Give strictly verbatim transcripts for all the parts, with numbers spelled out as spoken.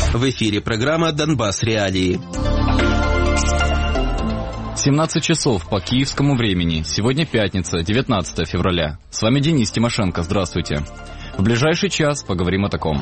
В эфире программа «Донбасс. Реалии». семнадцать часов по киевскому времени. Сегодня пятница, девятнадцатое февраля. С вами Денис Тимошенко. Здравствуйте. В ближайший час поговорим о таком.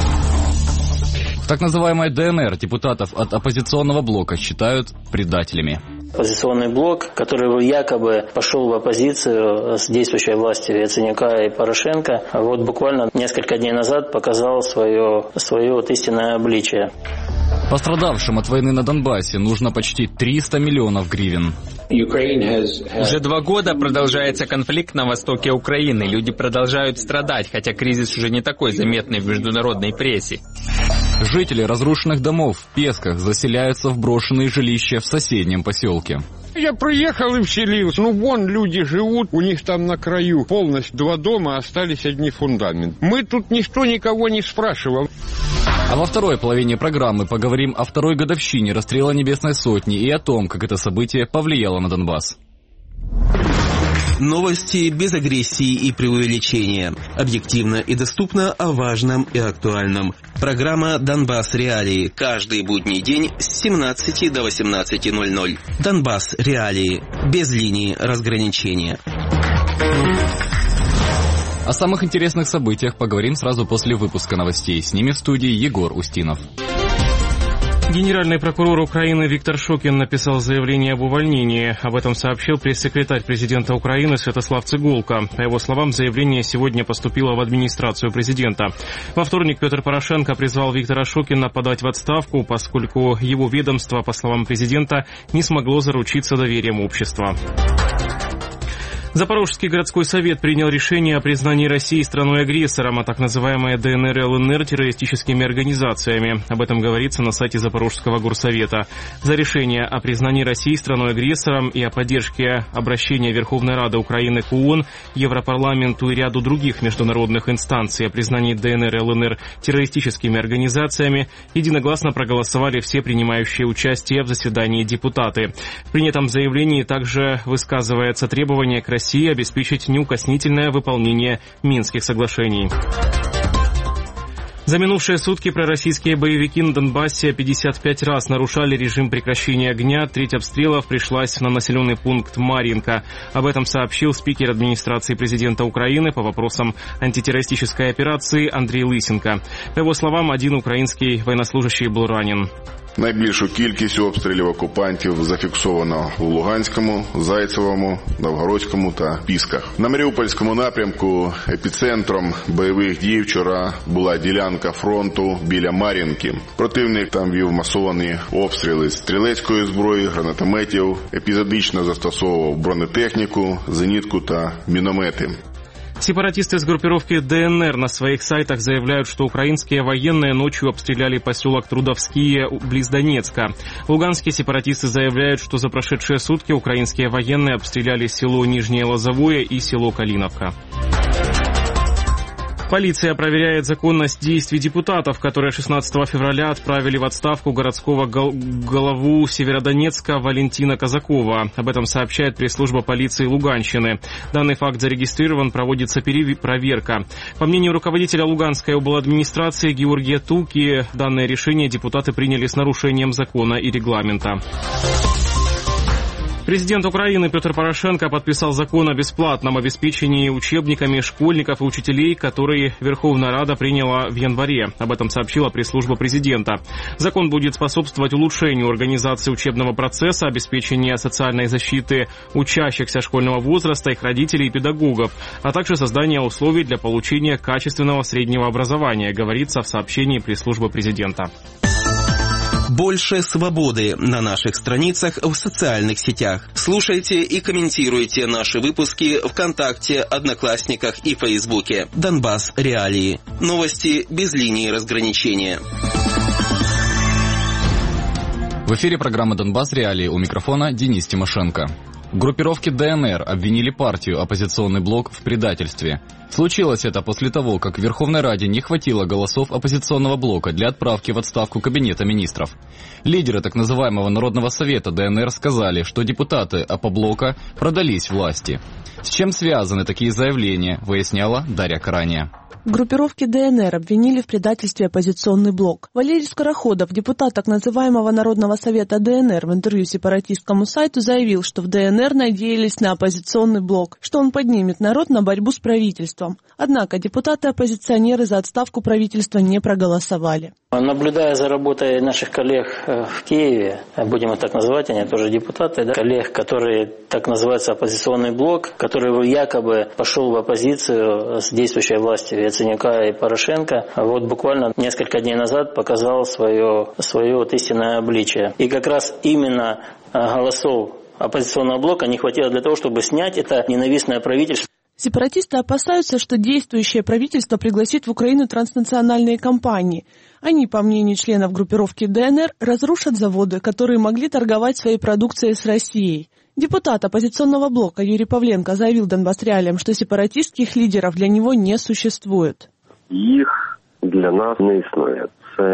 В так называемой ДНР депутатов от оппозиционного блока считают предателями. Оппозиционный блок, который якобы пошел в оппозицию с действующей властью Яценюка и Порошенко, вот буквально несколько дней назад показал свое, свое вот истинное обличие. Пострадавшим от войны на Донбассе нужно почти триста миллионов гривен. Уже два года продолжается конфликт на востоке Украины. Люди продолжают страдать, хотя кризис уже не такой заметный в международной прессе. Жители разрушенных домов в Песках заселяются в брошенные жилища в соседнем поселке. Я приехал и вселился. Ну, вон люди живут, у них там на краю полностью два дома, остались одни фундаменты. Мы тут никто никого не спрашивал. А во второй половине программы поговорим о второй годовщине расстрела Небесной Сотни и о том, как это событие повлияло на Донбасс. Новости без агрессии и преувеличения. Объективно и доступно о важном и актуальном. Программа «Донбасс. Реалии». Каждый будний день с семнадцати до восемнадцати ноль-ноль. «Донбасс. Реалии». Без линии разграничения. О самых интересных событиях поговорим сразу после выпуска новостей. С ними в студии Егор Устинов. Генеральный прокурор Украины Виктор Шокин написал заявление об увольнении. Об этом сообщил пресс-секретарь президента Украины Святослав Цыгулка. По его словам, заявление сегодня поступило в администрацию президента. Во вторник Петр Порошенко призвал Виктора Шокина подать в отставку, поскольку его ведомство, по словам президента, не смогло заручиться доверием общества. Запорожский городской совет принял решение о признании России страной-агрессором, а так называемые ДНР и ЛНР террористическими организациями. Об этом говорится на сайте Запорожского горсовета. За решение о признании России страной-агрессором и о поддержке обращения Верховной Рады Украины к ООН, Европарламенту и ряду других международных инстанций о признании ДНР и ЛНР террористическими организациями единогласно проголосовали все принимающие участие в заседании депутаты. В принятом заявлении также высказывается требование к России России обеспечить неукоснительное выполнение Минских соглашений. За минувшие сутки пророссийские боевики на Донбассе пятьдесят пять раз нарушали режим прекращения огня. Треть обстрелов пришлась на населенный пункт Марьинка. Об этом сообщил спикер администрации президента Украины по вопросам антитеррористической операции Андрей Лысенко. По его словам, один украинский военнослужащий был ранен. Найбільшу кількість обстрілів окупантів зафіксовано у Луганському, Зайцевому, Новгородському та Пісках. На Маріупольському напрямку епіцентром бойових дій вчора була ділянка фронту біля Мар'їнки. Противник там вів масовані обстріли з стрілецької зброї, гранатометів, епізодично застосовував бронетехніку, зенітку та міномети. Сепаратисты с группировки ДНР на своих сайтах заявляют, что украинские военные ночью обстреляли поселок Трудовские близ Донецка. Луганские сепаратисты заявляют, что за прошедшие сутки украинские военные обстреляли село Нижнее Лозовое и село Калиновка. Полиция проверяет законность действий депутатов, которые шестнадцатого февраля отправили в отставку городского гол- главу Северодонецка Валентина Казакова. Об этом сообщает пресс-служба полиции Луганщины. Данный факт зарегистрирован, проводится перев... проверка. По мнению руководителя Луганской обладминистрации Георгия Туки, данное решение депутаты приняли с нарушением закона и регламента. Президент Украины Петр Порошенко подписал закон о бесплатном обеспечении учебниками школьников и учителей, который Верховная Рада приняла в январе. Об этом сообщила пресс-служба президента. Закон будет способствовать улучшению организации учебного процесса, обеспечения социальной защиты учащихся школьного возраста, их родителей и педагогов, а также создания условий для получения качественного среднего образования, говорится в сообщении пресс-службы президента. Больше свободы на наших страницах в социальных сетях. Слушайте и комментируйте наши выпуски ВКонтакте, Одноклассниках и Фейсбуке. Донбасс. Реалии. Новости без линии разграничения. В эфире программа «Донбасс. Реалии». У микрофона Денис Тимошенко. Группировки ДНР обвинили партию «Оппозиционный блок» в предательстве. Случилось это после того, как в Верховной Раде не хватило голосов оппозиционного блока для отправки в отставку Кабинета министров. Лидеры так называемого Народного совета ДНР сказали, что депутаты Опоблока продались власти. С чем связаны такие заявления, выясняла Дарья Карания. Группировки ДНР обвинили в предательстве оппозиционный блок. Валерий Скороходов, депутат так называемого Народного совета ДНР, в интервью сепаратистскому сайту заявил, что в ДНР надеялись на оппозиционный блок, что он поднимет народ на борьбу с правительством. Однако депутаты-оппозиционеры за отставку правительства не проголосовали. Наблюдая за работой наших коллег в Киеве, будем их так называть, они тоже депутаты, да, коллег, которые так называется оппозиционный блок, который якобы пошел в оппозицию с действующей властью Яценюка и Порошенко, вот буквально несколько дней назад показал свое, свое вот истинное обличие. И как раз именно голосов оппозиционного блока не хватило для того, чтобы снять это ненавистное правительство. Сепаратисты опасаются, что действующее правительство пригласит в Украину транснациональные компании. Они, по мнению членов группировки ДНР, разрушат заводы, которые могли торговать своей продукцией с Россией. Депутат оппозиционного блока Юрий Павленко заявил Донбасс-Реалиям, что сепаратистских лидеров для него не существует. Їх для нас не існує. Це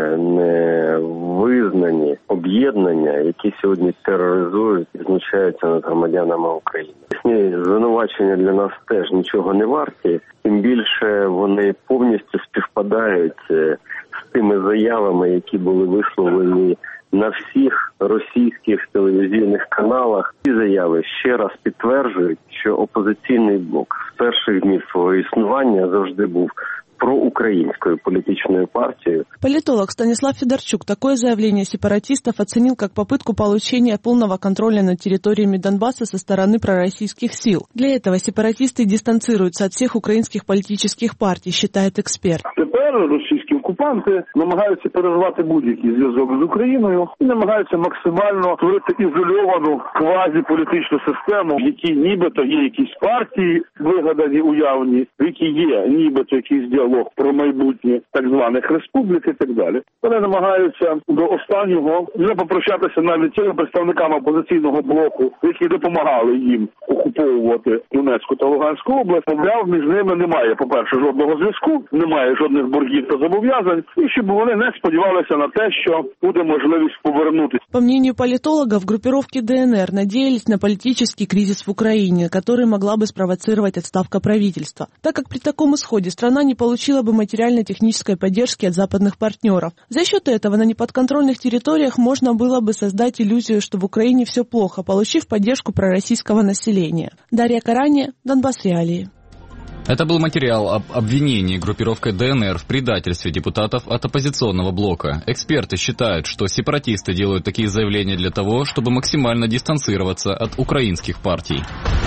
не визнані об'єднання, які сьогодні тероризують і знущаються над громадянами України. Їхні звинувачення для нас теж нічого не варті, тим більше вони повністю співпадають з тими заявами, які були висловлені на всіх російських телевізійних каналах. Ці заяви ще раз підтверджують, що опозиційний блок з перших днів свого існування завжди був проукраинскую политическую партию. Политолог Станислав Федорчук такое заявление сепаратистов оценил как попытку получения полного контроля над территориями Донбасса со стороны пророссийских сил. Для этого сепаратисты дистанцируются от всех украинских политических партий, считает эксперт. Тепер російські окупанти намагаються перервати будь-який зв'язок з Україною і намагаються максимально створити ізольовану квазіполітичну систему, в якій нібито є якісь партії, вигадані, уявні, в якій є нібито якийсь діалог про майбутнє так званих республік і так далі. Вони намагаються до останнього не попрощатися навіть з цими представниками опозиційного блоку, які допомагали їм окуповувати Донецьку та Луганську область. Мовляв, між ними немає, по-перше, жодного зв'язку, немає жодних боргів та зобов'язань, і щоб вони не сподівалися на те, що буде можливість повернутися. По мнению политологов, группировки ДНР надеялись на политический кризис в Украине, который могла бы спровоцировать отставка правительства, так как при таком исходе страна не получила бы материально-технической поддержки от западных партнеров. За счет этого на неподконтрольных территориях можно было бы создать иллюзию, что в Украине все плохо, получив поддержку пророссийского населения. Дарья Карани, Донбасс-Реалии. Это был материал об обвинении группировкой ДНР в предательстве депутатов от оппозиционного блока. Эксперты считают, что сепаратисты делают такие заявления для того, чтобы максимально дистанцироваться от украинских партий.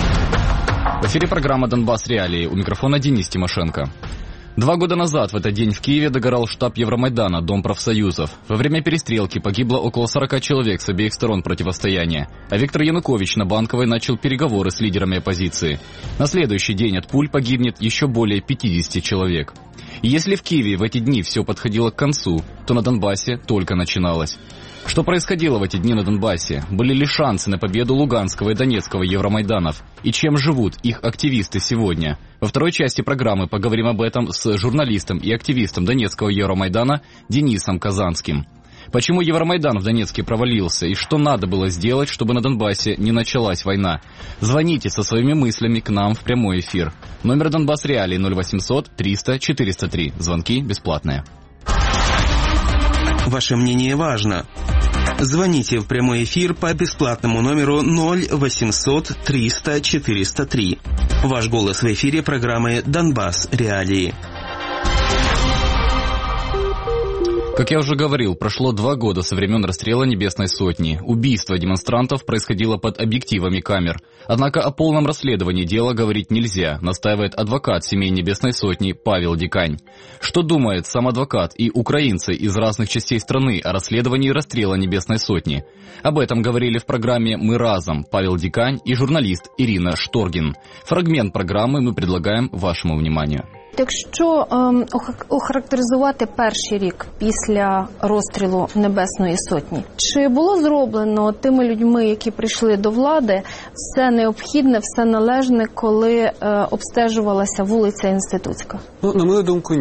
В эфире программа «Донбасс-Реалии». У микрофона Денис Тимошенко. Два года назад в этот день в Киеве догорал штаб Евромайдана, Дом профсоюзов. Во время перестрелки погибло около сорока человек с обеих сторон противостояния. А Виктор Янукович на Банковой начал переговоры с лидерами оппозиции. На следующий день от пуль погибнет еще более пятидесяти человек. И если в Киеве в эти дни все подходило к концу, то на Донбассе только начиналось. Что происходило в эти дни на Донбассе? Были ли шансы на победу Луганского и Донецкого Евромайданов? И чем живут их активисты сегодня? Во второй части программы поговорим об этом с журналистом и активистом Донецкого Евромайдана Денисом Казанским. Почему Евромайдан в Донецке провалился и что надо было сделать, чтобы на Донбассе не началась война? Звоните со своими мыслями к нам в прямой эфир. Номер Донбасс-Реалии ноль восемьсот триста четыреста три. Звонки бесплатные. Ваше мнение важно. Звоните в прямой эфир по бесплатному номеру ноль восемьсот триста четыреста три. Ваш голос в эфире программы «Донбасс. Реалии». Как я уже говорил, прошло два года со времен расстрела Небесной Сотни. Убийство демонстрантов происходило под объективами камер. Однако о полном расследовании дела говорить нельзя, настаивает адвокат семей Небесной Сотни Павел Дикань. Что думает сам адвокат и украинцы из разных частей страны о расследовании расстрела Небесной Сотни? Об этом говорили в программе «Мы разом» Павел Дикань и журналист Ирина Шторгин. Фрагмент программы мы предлагаем вашему вниманию. Якщо ем, охарактеризувати перший рік після розстрілу Небесної Сотні, чи було зроблено тими людьми, які прийшли до влади, все необхідне, все належне, коли е, обстежувалася вулиця Інститутська? Ну, на мою думку, ні.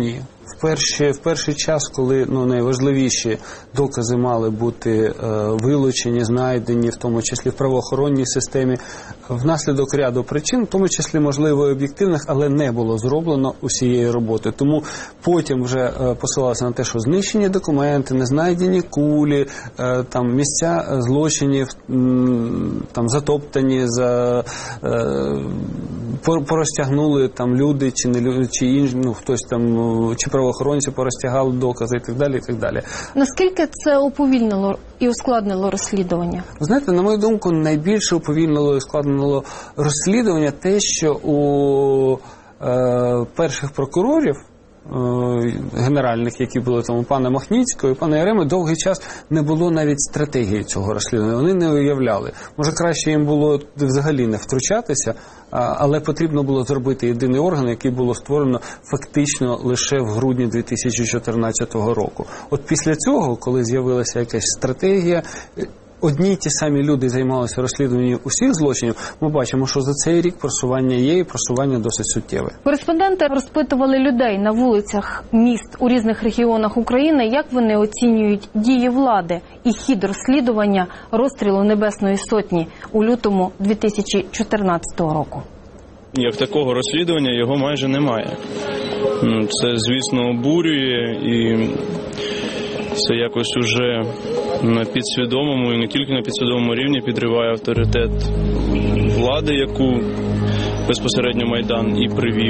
В перший, в перший час, коли ну, найважливіші докази мали бути е, вилучені, знайдені, в тому числі в правоохоронній системі, внаслідок ряду причин, в тому числі, можливо, і об'єктивних, але не було зроблено усієї роботи. Тому потім вже е, посилалося на те, що знищені документи, не знайдені кулі, е, там, місця злочинів, м, там, затоптані, за, е, порозтягнули там люди, чи не люди, чи інші, ну, хтось там, чи правоохоронці порозтягали докази і так далі, і так далі. Наскільки це уповільнило і ускладнило розслідування? Ви знаєте, на мою думку, найбільше уповільнило і ускладнило розслідування те, що у е, перших прокурорів, генеральних, які були там у пана Махніцького і пана Яреми, довгий час не було навіть стратегії цього розслідування. Вони не уявляли. Може, краще їм було взагалі не втручатися, але потрібно було зробити єдиний орган, який було створено фактично лише в грудні дві тисячі чотирнадцятого року. От після цього, коли з'явилася якась стратегія, одні й ті самі люди займалися розслідуванням усіх злочинів, ми бачимо, що за цей рік просування є і просування досить суттєве. Кореспонденти розпитували людей на вулицях міст у різних регіонах України, як вони оцінюють дії влади і хід розслідування розстрілу Небесної Сотні у лютому дві тисячі чотирнадцятого року. Як такого розслідування його майже немає. Це, звісно, обурює і це якось уже на підсвідомому і не тільки на підсвідомому рівні підриває авторитет влади, яку безпосередньо Майдан і привів.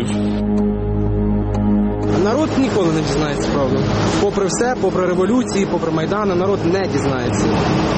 Народ ніколи не дізнається правду. Попри все, попри революції, попри Майдан, народ не дізнається.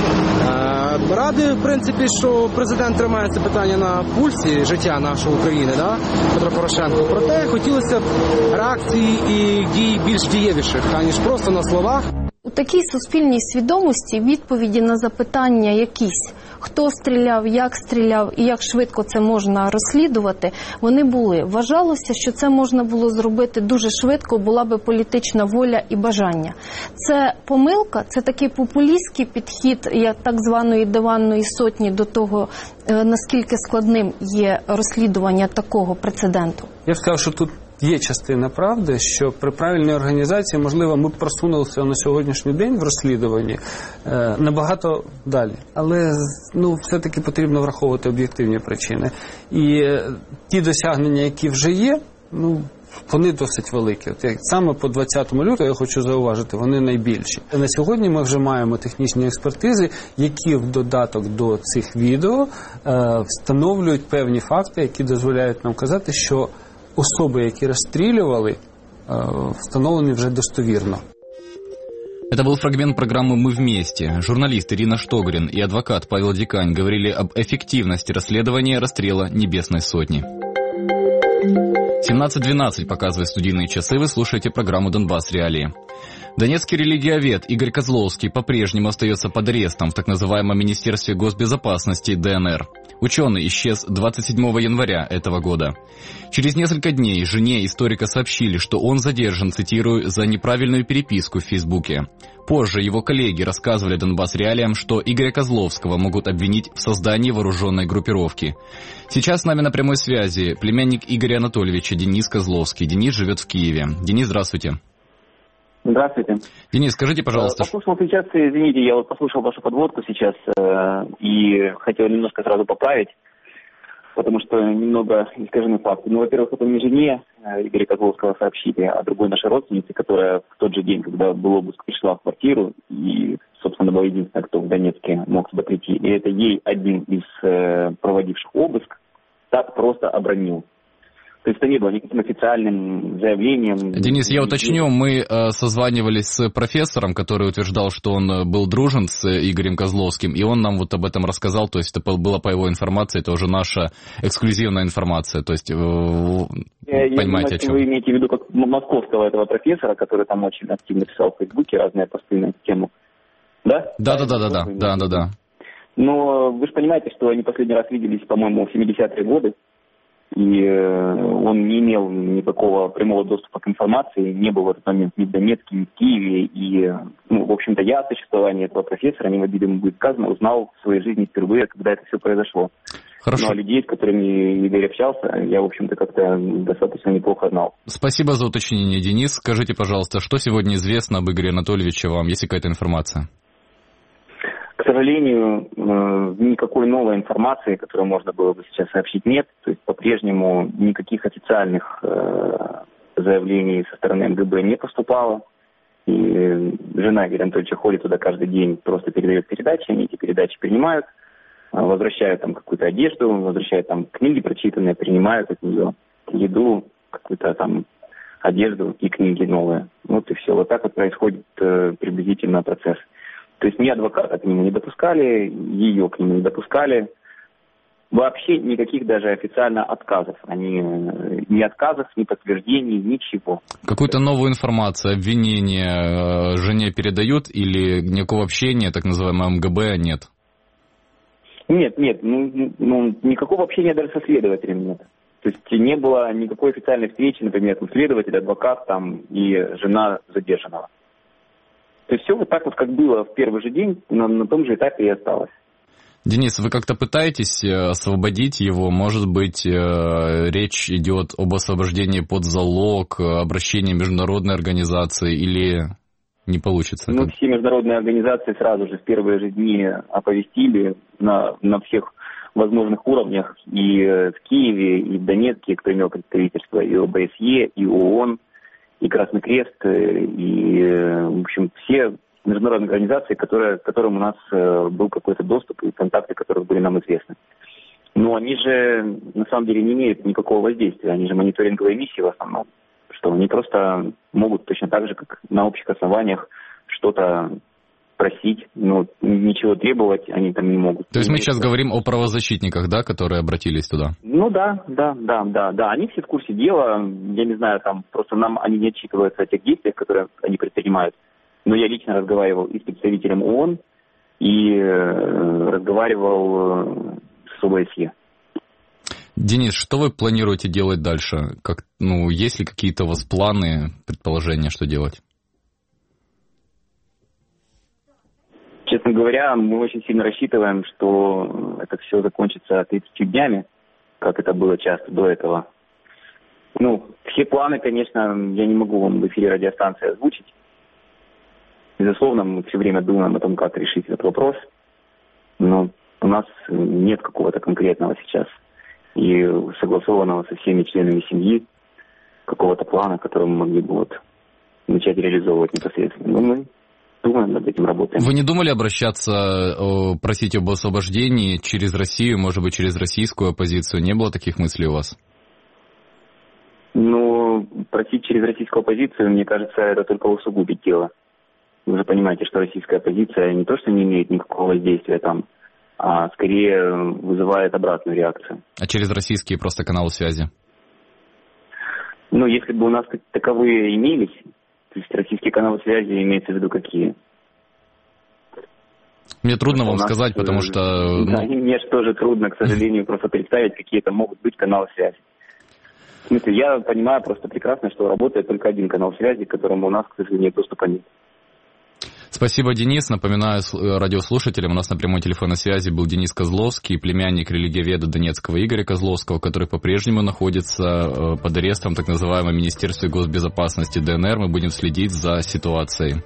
Радий, в принципі, що президент тримає це питання на пульсі життя нашої України, да? Петро Порошенко. Проте хотілося б реакції і дій більш дієвіших, аніж просто на словах. У такій суспільній свідомості відповіді на запитання якісь, хто стріляв, як стріляв і як швидко це можна розслідувати, вони були. Вважалося, що це можна було зробити дуже швидко, була би політична воля і бажання. Це помилка, це такий популістський підхід як так званої диванної сотні до того, наскільки складним є розслідування такого прецеденту. Я б сказав, що тут є частина правди, що при правильній організації, можливо, ми б просунулися на сьогоднішній день в розслідуванні е, набагато далі. Але, ну, все-таки потрібно враховувати об'єктивні причини. І е, ті досягнення, які вже є, ну, вони досить великі. От, як саме по двадцятому лютого, я хочу зауважити, вони найбільші. На сьогодні ми вже маємо технічні експертизи, які в додаток до цих відео е, встановлюють певні факти, які дозволяють нам казати, що особы, які расстреливали, встановлены уже достовірно. Это был фрагмент программы «Мы вместе». Журналист Ирина Штогрин и адвокат Павел Дикань говорили об эффективности расследования расстрела Небесной Сотни. семнадцать двенадцать показывают студийные часы. Вы слушаете программу «Донбасс. Реалии». Донецкий религиовед Игорь Козловский по-прежнему остается под арестом в так называемом Министерстве госбезопасности ДНР. Ученый исчез двадцать седьмого января этого года. Через несколько дней жене историка сообщили, что он задержан, цитирую, за неправильную переписку в Фейсбуке. Позже его коллеги рассказывали Донбасс Реалиям, что Игоря Козловского могут обвинить в создании вооруженной группировки. Сейчас с нами на прямой связи племянник Игоря Анатольевича Денис Козловский. Денис живет в Киеве. Денис, здравствуйте. Здравствуйте. Денис, скажите, пожалуйста. Послушал сейчас, извините, я вот послушал вашу подводку сейчас э, и хотел немножко сразу поправить, потому что немного искажены факты. Ну, во-первых, это не жене э, Игоря Козловского сообщили, а другой нашей родственнице, которая в тот же день, когда был обыск, пришла в квартиру и, собственно, была единственная, кто в Донецке мог сюда прийти. И это ей один из э, проводивших обыск так просто обронил. То есть это не было никаким официальным заявлением. Денис, я уточню, мы э, созванивались с профессором, который утверждал, что он был дружен с Игорем Козловским, и он нам вот об этом рассказал, то есть это было по его информации, это уже наша эксклюзивная информация, то есть э, я, понимаете, я, о чем. Вы имеете в виду как московского этого профессора, который там очень активно писал в Фейсбуке разные посты на эту тему, да? Да-да-да-да, да-да-да. Но вы же понимаете, что они последний раз виделись, по-моему, в семидесятые годы. И он не имел никакого прямого доступа к информации, не был в этот момент ни в Донецке, ни в Киеве. И, ну, в общем-то, я о существовании этого профессора, не в обиду ему будет сказано, узнал в своей жизни впервые, когда это все произошло. Хорошо. Ну, а людей, с которыми Игорь общался, я, в общем-то, как-то достаточно неплохо знал. Спасибо за уточнение, Денис. Скажите, пожалуйста, что сегодня известно об Игоре Анатольевиче вам? Есть какая-то информация? К сожалению, никакой новой информации, которую можно было бы сейчас сообщить, нет. То есть по-прежнему никаких официальных заявлений со стороны эм гэ бэ не поступало. И жена Игоря Анатольевича ходит туда каждый день, просто передает передачи, они эти передачи принимают, возвращают там какую-то одежду, возвращают там книги прочитанные, принимают от нее еду, какую-то там одежду и книги новые. Вот и все. Вот так вот происходит э, приблизительно процесс. То есть ни адвоката к нему не допускали, ее к нему не допускали. Вообще никаких даже официально отказов. Они, ни отказов, ни подтверждений, ничего. Какую-то новую информацию, обвинения жене передают или никакого общения, так называемого эм гэ бэ, нет? Нет, нет, ну, ну никакого общения даже со следователем нет. То есть не было никакой официальной встречи, например, следователь, адвокат там и жена задержанного. То есть все вот так вот, как было в первый же день, на, на том же этапе и осталось. Денис, вы как-то пытаетесь освободить его? Может быть, речь идет об освобождении под залог, обращении международной организации или не получится? Ну, все международные организации сразу же в первые же дни оповестили на, на всех возможных уровнях. И в Киеве, и в Донецке, кто имел представительство, и о бэ эс е, и ООН, и Красный Крест, и, в общем, все международные организации, которые, к которым у нас был какой-то доступ и контакты, которые были нам известны. Но они же, на самом деле, не имеют никакого воздействия. Они же мониторинговые миссии в основном. Что они просто могут точно так же, как на общих основаниях, что-то просить, но ничего требовать они там не могут. То есть мы сейчас говорим о правозащитниках, да, которые обратились туда? Ну да, да, да, да, да. Они все в курсе дела. Я не знаю, там просто нам они не отчитываются о тех действиях, которые они предпринимают. Но я лично разговаривал и с представителем ООН, и э, разговаривал с о бэ эс е. Денис, что вы планируете делать дальше? Как, ну, есть ли какие-то у вас планы, предположения, что делать? Честно говоря, мы очень сильно рассчитываем, что это все закончится тридцатью днями, как это было часто до этого. Ну, все планы, конечно, я не могу вам в эфире радиостанции озвучить. Безусловно, мы все время думаем о том, как решить этот вопрос, но у нас нет какого-то конкретного сейчас и согласованного со всеми членами семьи какого-то плана, который мы могли бы вот начать реализовывать непосредственно. Но мы думаем, над этим работаем. Вы не думали обращаться, просить об освобождении через Россию, может быть, через российскую оппозицию? Не было таких мыслей у вас? Ну, просить через российскую оппозицию, мне кажется, это только усугубит дело. Вы же понимаете, что российская оппозиция не то, что не имеет никакого воздействия там, а скорее вызывает обратную реакцию. А через российские просто каналы связи? Ну, если бы у нас таковые имелись, то есть российские каналы связи имеется в виду какие? Мне трудно вам сказать, потому что... Да, ну... мне тоже трудно, к сожалению, просто представить, какие это могут быть каналы связи. В смысле, я понимаю просто прекрасно, что работает только один канал связи, к которому у нас, к сожалению, доступа нет. Спасибо, Денис. Напоминаю радиослушателям, у нас на прямой телефонной связи был Денис Козловский, племянник религиоведа донецкого Игоря Козловского, который по-прежнему находится под арестом в так называемом Министерстве госбезопасности Дэ Эн Эр. Мы будем следить за ситуацией.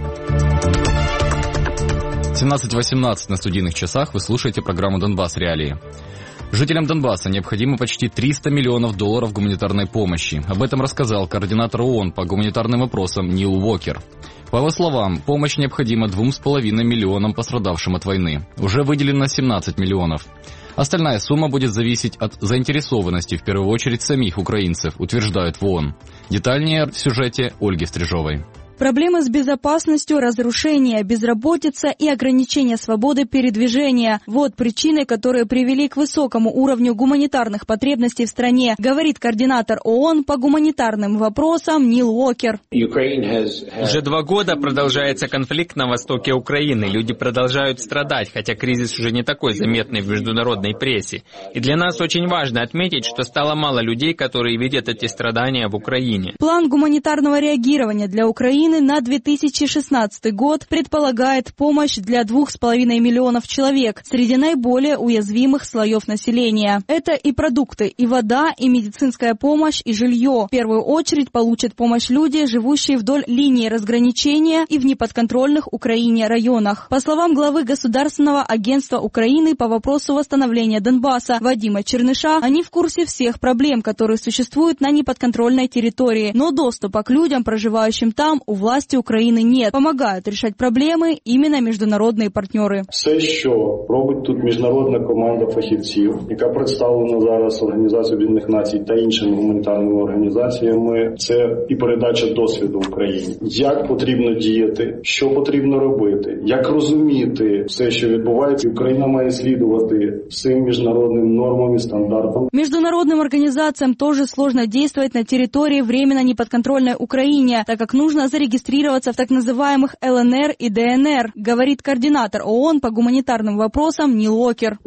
семнадцать восемнадцать на студийных часах. Вы слушаете программу «Донбасс. Реалии». Жителям Донбасса необходимо почти триста миллионов долларов гуманитарной помощи. Об этом рассказал координатор ООН по гуманитарным вопросам Нил Уокер. По его словам, помощь необходима двум с половиной миллионам пострадавшим от войны. Уже выделено семнадцать миллионов. Остальная сумма будет зависеть от заинтересованности, в первую очередь, самих украинцев, утверждают в ООН. Детальнее в сюжете Ольги Стрижовой. Проблемы с безопасностью, разрушение, безработица и ограничение свободы передвижения – вот причины, которые привели к высокому уровню гуманитарных потребностей в стране, говорит координатор ООН по гуманитарным вопросам Нил Уокер. Уже два года продолжается конфликт на востоке Украины. Люди продолжают страдать, хотя кризис уже не такой заметный в международной прессе. И для нас очень важно отметить, что стало мало людей, которые видят эти страдания в Украине. План гуманитарного реагирования для Украины Украины на две тысячи шестнадцатый год предполагает помощь для двух с половиной миллионов человек среди наиболее уязвимых слоев населения. Это и продукты, и вода, и медицинская помощь, и жилье. В первую очередь получат помощь люди, живущие вдоль линии разграничения и в неподконтрольных Украине районах. По словам главы Государственного агентства Украины по вопросу восстановления Донбасса Вадима Черныша, они в курсе всех проблем, которые существуют на неподконтрольной территории, но доступа к людям, проживающим там, у власти Украины нет. Помогают решать проблемы именно международные партнеры. Все, що робить тут міжнародна команда фахівців, яка представлена зараз Організацією Об'єднаних Націй та іншими гуманітарними організаціями, це і передача досвіду Україні. Як потрібно діяти, що потрібно робити, як розуміти все, що відбувається. Україна має слідувати всім міжнародним нормам і стандартам. Международным организациям тоже сложно действовать на территории временно неподконтрольной Украине, так как нужно зарегистрироваться в так называемых эл эн эр и дэ эн эр, говорит координатор ООН по гуманитарным вопросам Нил Уокер.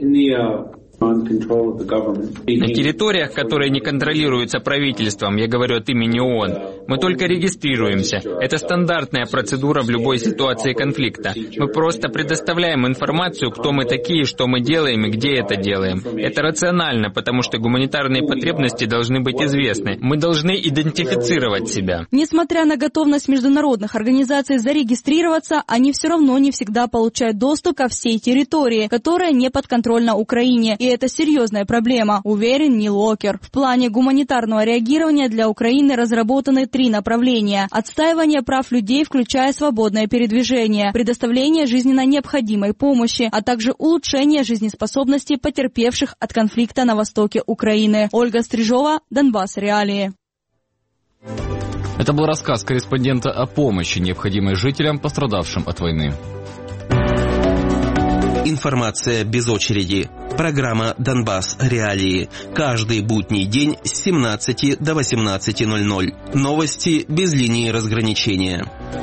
На территориях, которые не контролируются правительством, я говорю от имени ООН, мы только регистрируемся. Это стандартная процедура в любой ситуации конфликта. Мы просто предоставляем информацию, кто мы такие, что мы делаем и где это делаем. Это рационально, потому что гуманитарные потребности должны быть известны. Мы должны идентифицировать себя. Несмотря на готовность международных организаций зарегистрироваться, они все равно не всегда получают доступ ко всей территории, которая не подконтрольна Украине. И это серьезная проблема, уверен Нил Уокер. В плане гуманитарного реагирования для Украины разработаны три направления. Отстаивание прав людей, включая свободное передвижение, предоставление жизненно необходимой помощи, а также улучшение жизнеспособности потерпевших от конфликта на востоке Украины. Ольга Стрижова, Донбасс Реалии. Это был рассказ корреспондента о помощи, необходимой жителям, пострадавшим от войны. Информация без очереди. Программа «Донбасс. Реалии». Каждый будний день с семнадцати до восемнадцати ноль-ноль. Новости без линии разграничения.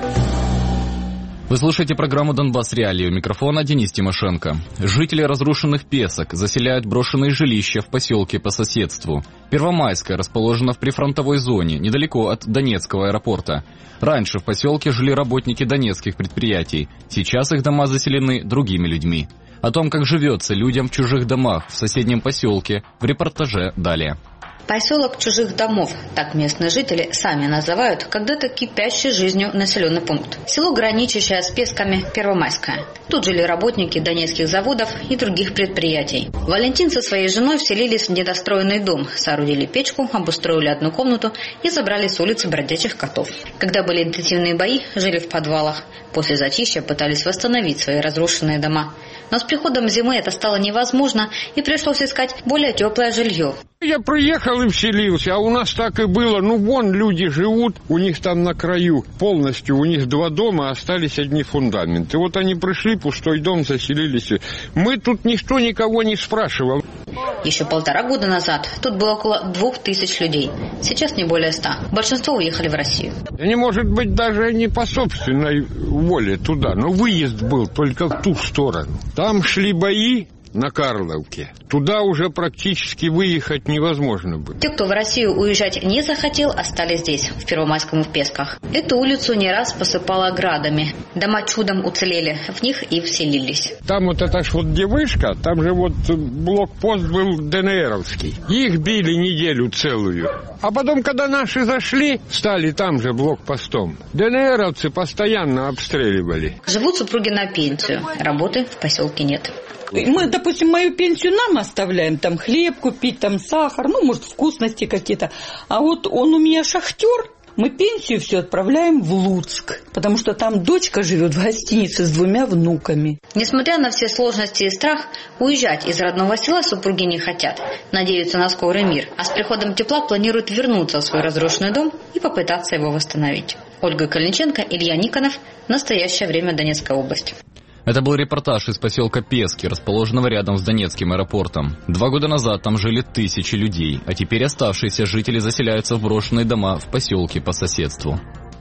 Вы слушаете программу «Донбасс Реалии». У микрофона Денис Тимошенко. Жители разрушенных Песок заселяют брошенные жилища в поселке по соседству. Первомайская расположена в прифронтовой зоне, недалеко от Донецкого аэропорта. Раньше в поселке жили работники донецких предприятий. Сейчас их дома заселены другими людьми. О том, как живется людям в чужих домах в соседнем поселке, в репортаже далее. Поселок чужих домов, так местные жители сами называют когда-то кипящей жизнью населенный пункт. Село, граничащее с Песками, Первомайское. Тут жили работники донецких заводов и других предприятий. Валентин со своей женой вселились в недостроенный дом, соорудили печку, обустроили одну комнату и забрали с улицы бродячих котов. Когда были интенсивные бои, жили в подвалах. После затишья пытались восстановить свои разрушенные дома. Но с приходом зимы это стало невозможно, и пришлось искать более теплое жилье. Я приехал и вселился, а у нас так и было. Ну, вон люди живут, у них там на краю полностью, у них два дома, остались одни фундаменты. Вот они пришли, пустой дом, заселились. Мы тут никто никого не спрашивал. Еще полтора года назад тут было около двух тысяч людей. Сейчас не более ста. Большинство уехали в Россию. Не может быть даже не по собственной воле туда, но выезд был только в ту сторону. Там шли бои на Карловке. Туда уже практически выехать невозможно было. Те, кто в Россию уезжать не захотел, остались здесь, в Первомайском и в Песках. Эту улицу не раз посыпало градами. Дома чудом уцелели, в них и вселились. Там вот это ж вот где вышка, там же вот блокпост был ДНРовский. Их били неделю целую. А потом, когда наши зашли, стали там же блокпостом. ДНРовцы постоянно обстреливали. Живут супруги на пенсию. Работы в поселке нет. Мы, допустим, мою пенсию нам оставляем, там хлеб купить, там сахар, ну, может, вкусности какие-то. А вот он у меня шахтер, мы пенсию все отправляем в Луцк, потому что там дочка живет в гостинице с двумя внуками. Несмотря на все сложности и страх, уезжать из родного села супруги не хотят. Надеются на скорый мир, а с приходом тепла планируют вернуться в свой разрушенный дом и попытаться его восстановить. Ольга Калинченко, Илья Никонов. Настоящее время, Донецкая область. Это был репортаж из поселка Пески, расположенного рядом с Донецким аэропортом. Два года назад там жили тысячи людей, а теперь оставшиеся жители заселяются в брошенные дома в поселке по соседству.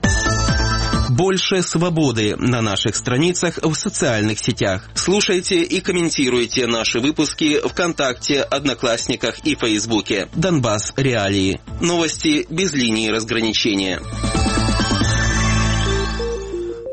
Больше свободы на наших страницах в социальных сетях. Слушайте и комментируйте наши выпуски ВКонтакте, Одноклассниках и Фейсбуке. Донбасс Реалии. Новости без линии разграничения.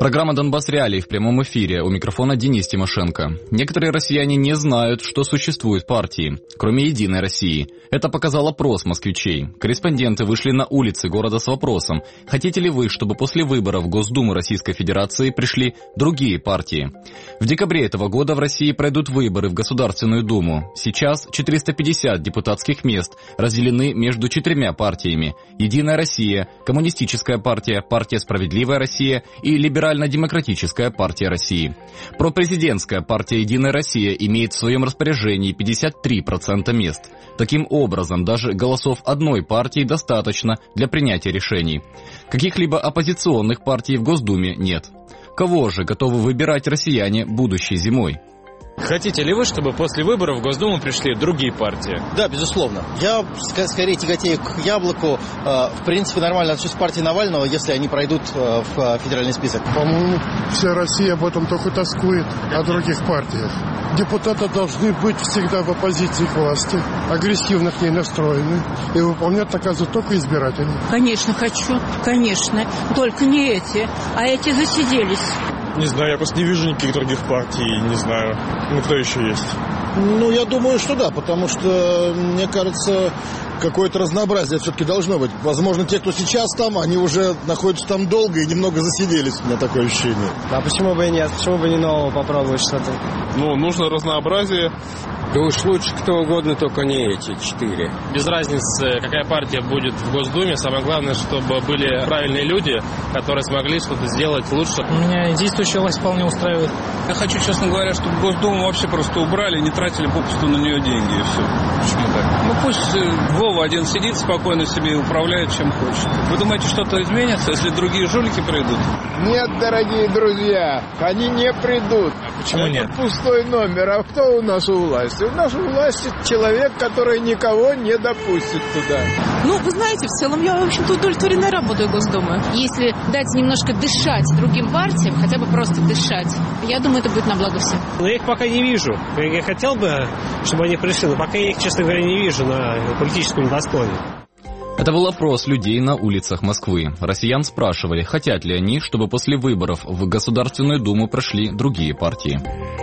Программа «Донбасс Реалии» в прямом эфире. У микрофона Денис Тимошенко. Некоторые россияне не знают, что существуют партии, кроме «Единой России». Это показал опрос москвичей. Корреспонденты вышли на улицы города с вопросом: хотите ли вы, чтобы после выборов в Госдуму Российской Федерации пришли другие партии? В декабре этого года в России пройдут выборы в Государственную Думу. Сейчас четыреста пятьдесят депутатских мест разделены между четырьмя партиями: «Единая Россия», Коммунистическая партия, Партия «Справедливая Россия» и Либерально-демократическая партия России. Пропрезидентская партия «Единая Россия» имеет в своем распоряжении пятьдесят три процента мест. Таким образом, даже голосов одной партии достаточно для принятия решений. Каких-либо оппозиционных партий в Госдуме нет. Кого же готовы выбирать россияне будущей зимой? Хотите ли вы, чтобы после выборов в Госдуму пришли другие партии? Да, безусловно. Я скорее тяготею к яблоку. В принципе, нормально отношусь к партии Навального, если они пройдут в федеральный список. По-моему, вся Россия об этом только тоскует, о других партиях. Депутаты должны быть всегда в оппозиции к власти, агрессивно к ней настроены и выполнять наказы только избиратели. Конечно, хочу, конечно. Только не эти, а эти засиделись. Не знаю, я просто не вижу никаких других партий, не знаю, ну кто еще есть. Ну, я думаю, что да, потому что, мне кажется, какое-то разнообразие все-таки должно быть. Возможно, те, кто сейчас там, они уже находятся там долго и немного засиделись, у меня такое ощущение. А почему бы и нет? Почему бы не нового попробовать что-то? Ну, нужно разнообразие. Да уж лучше кто угодно, только не эти четыре. Без разницы, какая партия будет в Госдуме, самое главное, чтобы были правильные люди, которые смогли что-то сделать лучше. Меня действующая власть вполне устраивает. Я хочу, честно говоря, чтобы Госдуму вообще просто убрали, не тратили попусту на нее деньги и все. Почему так? Ну пусть Вова один сидит спокойно себе и управляет чем хочет. Вы думаете, что-то изменится, если другие жулики придут? Нет, дорогие друзья, они не придут. А почему нет? Это пустой номер. А кто у нас у власти? У нас у власти человек, который никого не допустит туда. Ну, вы знаете, в целом я, в общем-то, удовлетворена работой Госдумы. Если дать немножко дышать другим партиям, хотя бы просто дышать, я думаю, это будет на благо всем. Но я их пока не вижу. Я хотел бы, чтобы они пришли, но пока я их, честно говоря, не вижу на политическом небосклоне. Это был опрос людей на улицах Москвы. Россиян спрашивали, хотят ли они, чтобы после выборов в Государственную Думу прошли другие партии.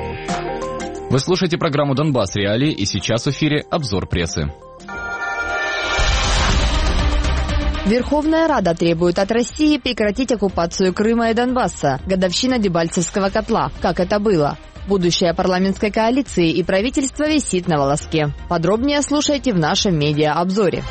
Вы слушаете программу «Донбасс Реалии», и сейчас в эфире обзор прессы. Верховная Рада требует от России прекратить оккупацию Крыма и Донбасса. Годовщина Дебальцевского котла. Как это было? Будущее парламентской коалиции и правительства висит на волоске. Подробнее слушайте в нашем медиа-обзоре.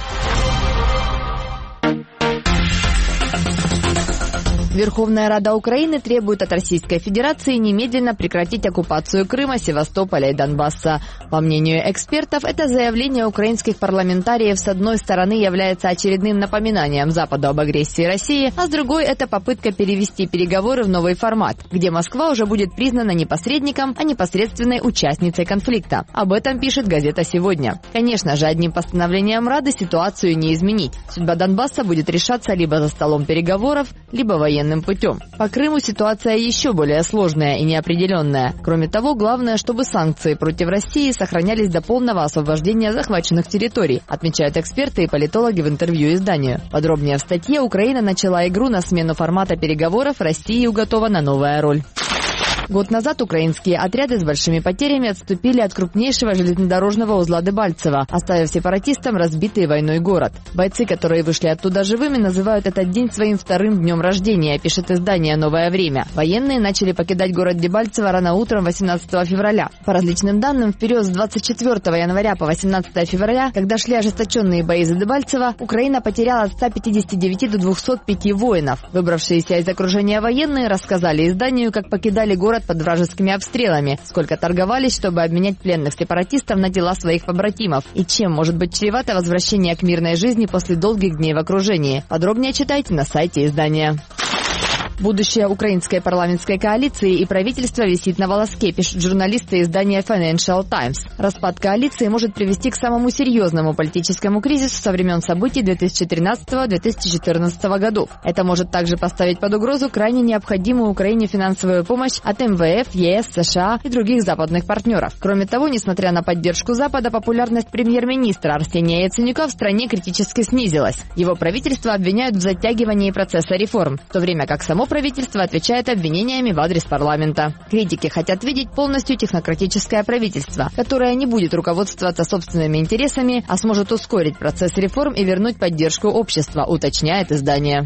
Верховная Рада Украины требует от Российской Федерации немедленно прекратить оккупацию Крыма, Севастополя и Донбасса. По мнению экспертов, это заявление украинских парламентариев с одной стороны является очередным напоминанием Западу об агрессии России, а с другой это попытка перевести переговоры в новый формат, где Москва уже будет признана не посредником, а непосредственной участницей конфликта. Об этом пишет газета «Сегодня». Конечно же, одним постановлением Рады ситуацию не изменить. Судьба Донбасса будет решаться либо за столом переговоров, либо военным путем. По Крыму ситуация еще более сложная и неопределенная. Кроме того, главное, чтобы санкции против России сохранялись до полного освобождения захваченных территорий, отмечают эксперты и политологи в интервью изданию. Подробнее в статье «Украина начала игру на смену формата переговоров, России уготована новая роль». Год назад украинские отряды с большими потерями отступили от крупнейшего железнодорожного узла Дебальцево, оставив сепаратистам разбитый войной город. Бойцы, которые вышли оттуда живыми, называют этот день своим вторым днем рождения, пишет издание «Новое время». Военные начали покидать город Дебальцево рано утром восемнадцатого февраля. По различным данным, в период с двадцать четвёртого января по восемнадцатое февраля, когда шли ожесточенные бои за Дебальцево, Украина потеряла от ста пятидесяти девяти до двухсот пяти воинов. Выбравшиеся из окружения военные рассказали изданию, как покидали город под вражескими обстрелами, сколько торговались, чтобы обменять пленных сепаратистов на тела своих побратимов, и чем может быть чревато возвращение к мирной жизни после долгих дней в окружении. Подробнее читайте на сайте издания. Будущее украинской парламентской коалиции и правительства висит на волоске, пишут журналисты издания Financial Times. Распад коалиции может привести к самому серьезному политическому кризису со времен событий две тысячи тринадцатого — две тысячи четырнадцатого годов. Это может также поставить под угрозу крайне необходимую Украине финансовую помощь от эм вэ эф, е эс, США и других западных партнеров. Кроме того, несмотря на поддержку Запада, популярность премьер-министра Арсения Яценюка в стране критически снизилась. Его правительство обвиняют в затягивании процесса реформ, в то время как само правительство отвечает обвинениями в адрес парламента. Критики хотят видеть полностью технократическое правительство, которое не будет руководствоваться собственными интересами, а сможет ускорить процесс реформ и вернуть поддержку общества, уточняет издание.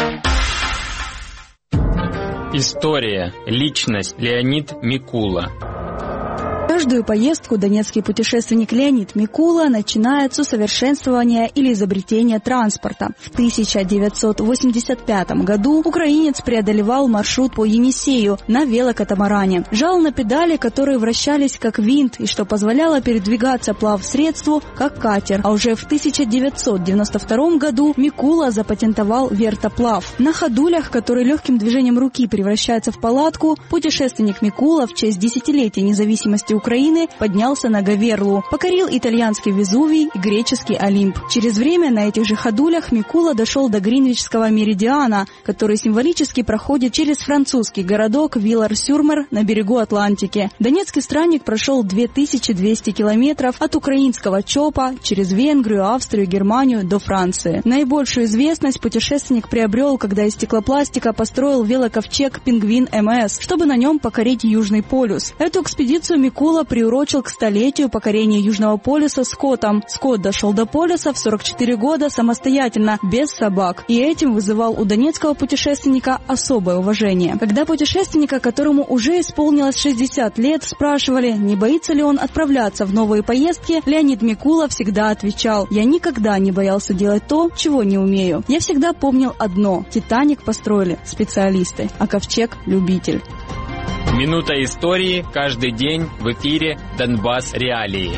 История. Личность. Леонид Микула. Каждую поездку донецкий путешественник Леонид Микула начинает с усовершенствования или изобретения транспорта. В тысяча девятьсот восемьдесят пятом году украинец преодолевал маршрут по Енисею на велокатамаране. Жал на педали, которые вращались как винт, и что позволяло передвигаться плавсредству как катер. А уже в тысяча девятьсот девяносто втором году Микула запатентовал вертоплав. На ходулях, которые легким движением руки превращаются в палатку, путешественник Микула в честь десятилетия независимости Украины поднялся на Говерлу, покорил итальянский Везувий и греческий Олимп. Через время на этих же ходулях Микула дошел до Гринвичского меридиана, который символически проходит через французский городок Виллар-Сюрмер на берегу Атлантики. Донецкий странник прошел две тысячи двести километров от украинского Чопа через Венгрию, Австрию, Германию до Франции. Наибольшую известность путешественник приобрел, когда из стеклопластика построил велоковчег «Пингвин эм эс», чтобы на нем покорить Южный полюс. Эту экспедицию Микула приурочил к столетию покорения Южного полюса скотом. Скот дошел до полюса в сорок четыре года самостоятельно, без собак, и этим вызывал у донецкого путешественника особое уважение. Когда путешественника, которому уже исполнилось шестьдесят лет, спрашивали, не боится ли он отправляться в новые поездки, Леонид Микула всегда отвечал: «Я никогда не боялся делать то, чего не умею. Я всегда помнил одно – «Титаник» построили специалисты, а ковчег – любитель». Минута истории каждый день в эфире «Донбасс Реалии».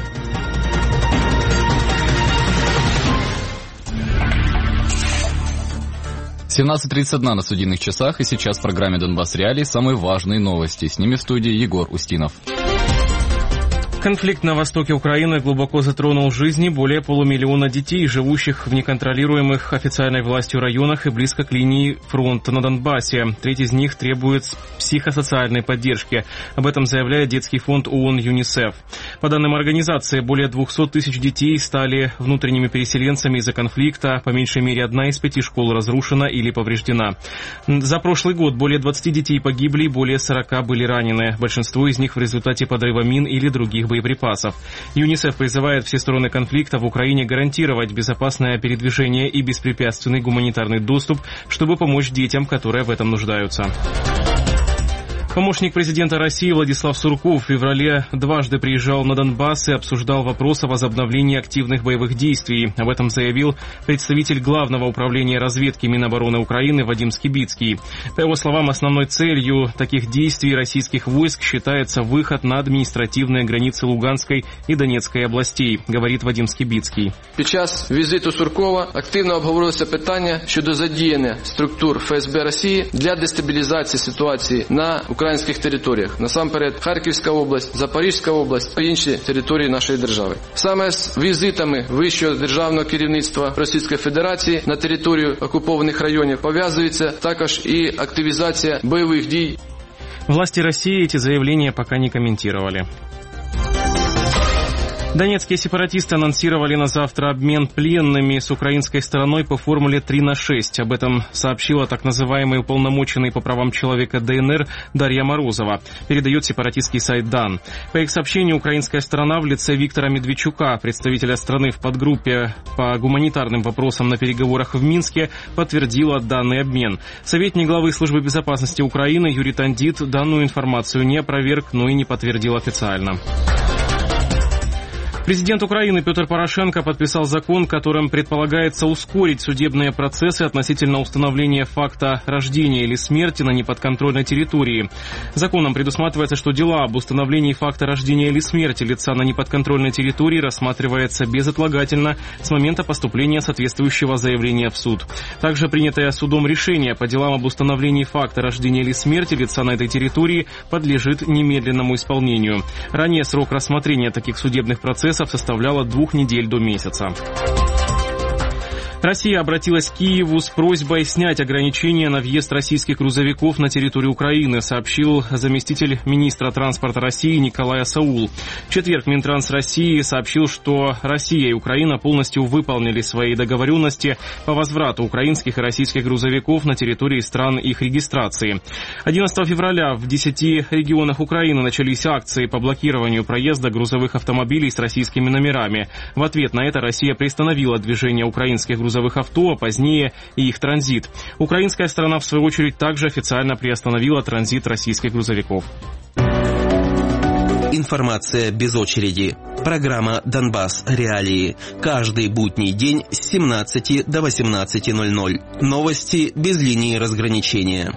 семнадцать тридцать один на студийных часах, и сейчас в программе «Донбасс Реалии» самые важные новости. С ними в студии Егор Устинов. Конфликт на востоке Украины глубоко затронул жизни более полумиллиона детей, живущих в неконтролируемых официальной властью районах и близко к линии фронта на Донбассе. Треть из них требует психосоциальной поддержки. Об этом заявляет детский фонд ООН ЮНИСЕФ. По данным организации, более двухсот тысяч детей стали внутренними переселенцами из-за конфликта. По меньшей мере одна из пяти школ разрушена или повреждена. За прошлый год более двадцати детей погибли, более сорока были ранены. Большинство из них в результате подрыва мин или других боеприпасов. ЮНИСЕФ призывает все стороны конфликта в Украине гарантировать безопасное передвижение и беспрепятственный гуманитарный доступ, чтобы помочь детям, которые в этом нуждаются. Помощник президента России Владислав Сурков в феврале дважды приезжал на Донбасс и обсуждал вопрос о возобновлении активных боевых действий. Об этом заявил представитель Главного управления разведки Минобороны Украины Вадим Скибицкий. По его словам, основной целью таких действий российских войск считается выход на административные границы Луганской и Донецкой областей, говорит Вадим Скибицький. Під час візиту Суркова активно обговорилося питання щодо задіяння структур еф ес бе Росії для дестабілізації ситуації на українських територіях. Насамперед, Харківська область, Запорізька область та інші території нашої держави. Саме з візитами вищого державного керівництва Російської Федерації на територію окупованих районів пов'язується також і активізація бойових дій. Власти России эти заявления пока не комментировали. Донецкие сепаратисты анонсировали на завтра обмен пленными с украинской стороной по формуле три на шесть. Об этом сообщила так называемый уполномоченный по правам человека дэ эн эр Дарья Морозова, передает сепаратистский сайт дан. По их сообщению, украинская сторона в лице Виктора Медведчука, представителя страны в подгруппе по гуманитарным вопросам на переговорах в Минске, подтвердила данный обмен. Советник главы службы безопасности Украины Юрий Тандит данную информацию не опроверг, но и не подтвердил официально. Президент Украины Петр Порошенко подписал закон, которым предполагается ускорить судебные процессы относительно установления факта рождения или смерти на неподконтрольной территории. Законом предусматривается, что дела об установлении факта рождения или смерти лица на неподконтрольной территории рассматривается безотлагательно с момента поступления соответствующего заявления в суд. Также принятое судом решение по делам об установлении факта рождения или смерти лица на этой территории подлежит немедленному исполнению. Ранее срок рассмотрения таких судебных процессов составляла двух недель до месяца. Россия обратилась к Киеву с просьбой снять ограничения на въезд российских грузовиков на территорию Украины, сообщил заместитель министра транспорта России Николай Асаул. В четверг Минтранс России сообщил, что Россия и Украина полностью выполнили свои договоренности по возврату украинских и российских грузовиков на территории стран их регистрации. одиннадцатого февраля в десяти регионах Украины начались акции по блокированию проезда грузовых автомобилей с российскими номерами. В ответ на это Россия приостановила движение украинских грузовых грузовых авто, а позднее и их транзит. Украинская сторона, в свою очередь, также официально приостановила транзит российских грузовиков. Информация без очереди. Программа «Донбасс. Реалии». Каждый будний день с семнадцати до восемнадцати ноль-ноль. Новости без линии разграничения.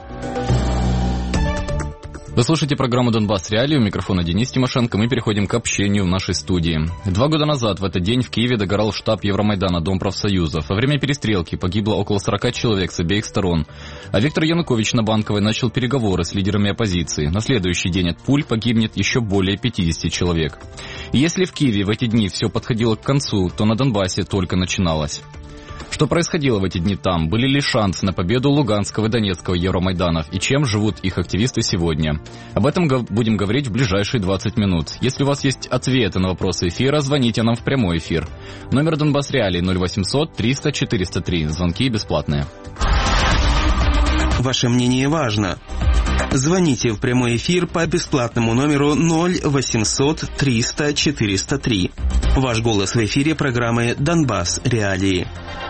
Вы слушаете программу «Донбасс. Реалии». У микрофона Денис Тимошенко. Мы переходим к общению в нашей студии. Два года назад в этот день в Киеве догорал штаб Евромайдана, Дом профсоюзов. Во время перестрелки погибло около сорока человек с обеих сторон. А Виктор Янукович на Банковой начал переговоры с лидерами оппозиции. На следующий день от пуль погибнет еще более пятидесяти человек. И если в Киеве в эти дни все подходило к концу, то на Донбассе только начиналось. Что происходило в эти дни там? Были ли шансы на победу Луганского и Донецкого Евромайданов? И чем живут их активисты сегодня? Об этом будем говорить в ближайшие двадцать минут. Если у вас есть ответы на вопросы эфира, звоните нам в прямой эфир. Номер Донбасс Реалии ноль восемьсот триста четыреста три. Звонки бесплатные. Ваше мнение важно. Звоните в прямой эфир по бесплатному номеру ноль восемьсот триста четыреста три. Ваш голос в эфире программы «Донбасс. Реалии».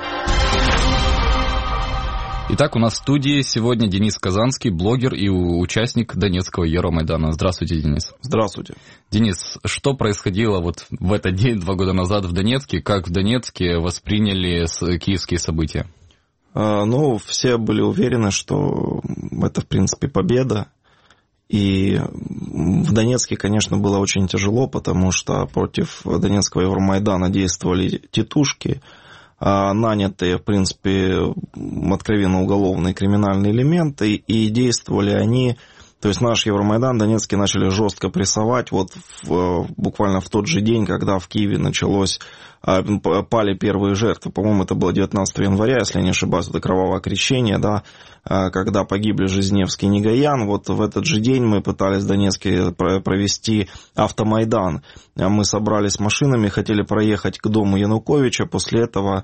Итак, у нас в студии сегодня Денис Казанский, блогер и участник Донецкого Евромайдана. Здравствуйте, Денис. Здравствуйте. Денис, что происходило вот в этот день, два года назад в Донецке? Как в Донецке восприняли киевские события? Ну, все были уверены, что это, в принципе, победа. И в Донецке, конечно, было очень тяжело, потому что против Донецкого Евромайдана действовали тетушки, нанятые, в принципе, откровенно уголовные криминальные элементы, и действовали они, то есть наш Евромайдан Донецкий начали жестко прессовать, вот в, буквально в тот же день, когда в Киеве началось, пали первые жертвы, по-моему, это было девятнадцатого января, если я не ошибаюсь, это кровавое крещение, да, когда погибли Жизневский и Негаян, вот в этот же день мы пытались в Донецке провести автомайдан. Мы собрались машинами, хотели проехать к дому Януковича, после этого,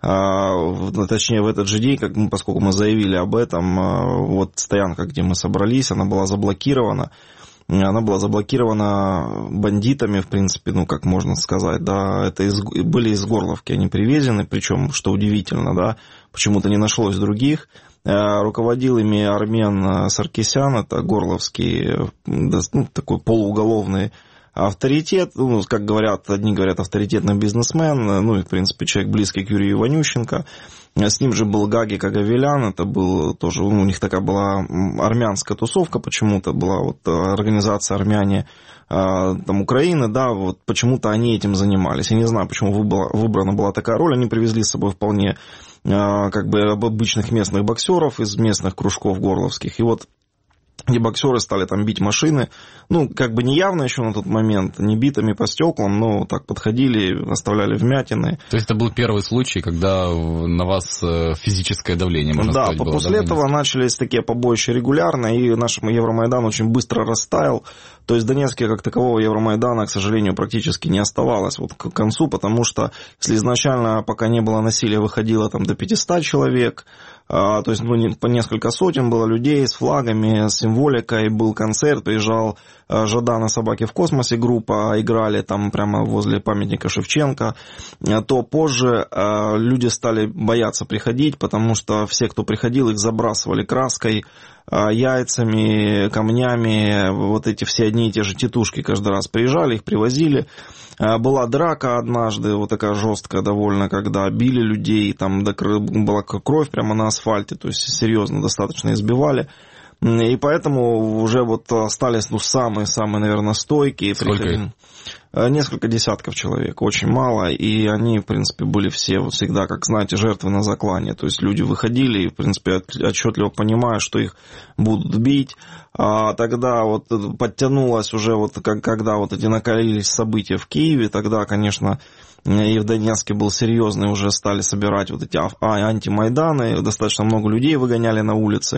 точнее в этот же день, как мы, поскольку мы заявили об этом, вот стоянка, где мы собрались, она была заблокирована. Она была заблокирована бандитами, в принципе, ну, как можно сказать, да, это из, были из Горловки они привезены, причем, что удивительно, да, почему-то не нашлось других. Руководил ими Армен Саркисян, это горловский, ну, такой полууголовный авторитет, ну, как говорят, одни говорят авторитетный бизнесмен, ну, и, в принципе, человек близкий к Юрию Иванющенко. С ним же был Гаги Кагавелян, это был тоже, ну, у них такая была армянская тусовка, почему-то была вот организация армяне там, Украины, да, вот почему-то они этим занимались. Я не знаю, почему выбрана, выбрана была такая роль, они привезли с собой вполне как бы обычных местных боксеров из местных кружков горловских, и вот где боксеры стали там бить машины, ну, как бы не явно еще на тот момент, не битыми по стеклам, но так подходили, оставляли вмятины. То есть это был первый случай, когда на вас физическое давление, можно да, сказать, было? Да, после этого начались такие побоища регулярно, и наш Евромайдан очень быстро растаял. То есть в Донецке как такового Евромайдана, к сожалению, практически не оставалось вот к концу, потому что если изначально, пока не было насилия, выходило там до пятисот человек, то есть ну, по несколько сотен было людей с флагами, с символикой, был концерт, приезжал Жадана «Собаки в космосе» группа, играли там прямо возле памятника Шевченко, то позже люди стали бояться приходить, потому что все, кто приходил, их забрасывали краской, яйцами, камнями, вот эти все одни и те же тетушки каждый раз приезжали, их привозили. Была драка однажды, вот такая жесткая довольно, когда били людей, там была кровь прямо на асфальте, то есть серьезно достаточно избивали. И поэтому уже вот остались, ну, самые-самые, наверное, стойкие. Сколько их? Несколько десятков человек, очень мало, и они, в принципе, были все вот всегда, как знаете, жертвы на заклане. То есть люди выходили и, в принципе, отчетливо понимая, что их будут бить. А тогда вот подтянулось уже, вот, когда вот эти накалились события в Киеве, тогда, конечно, и в Донецке был серьезный, уже стали собирать вот эти антимайданы, достаточно много людей выгоняли на улицы.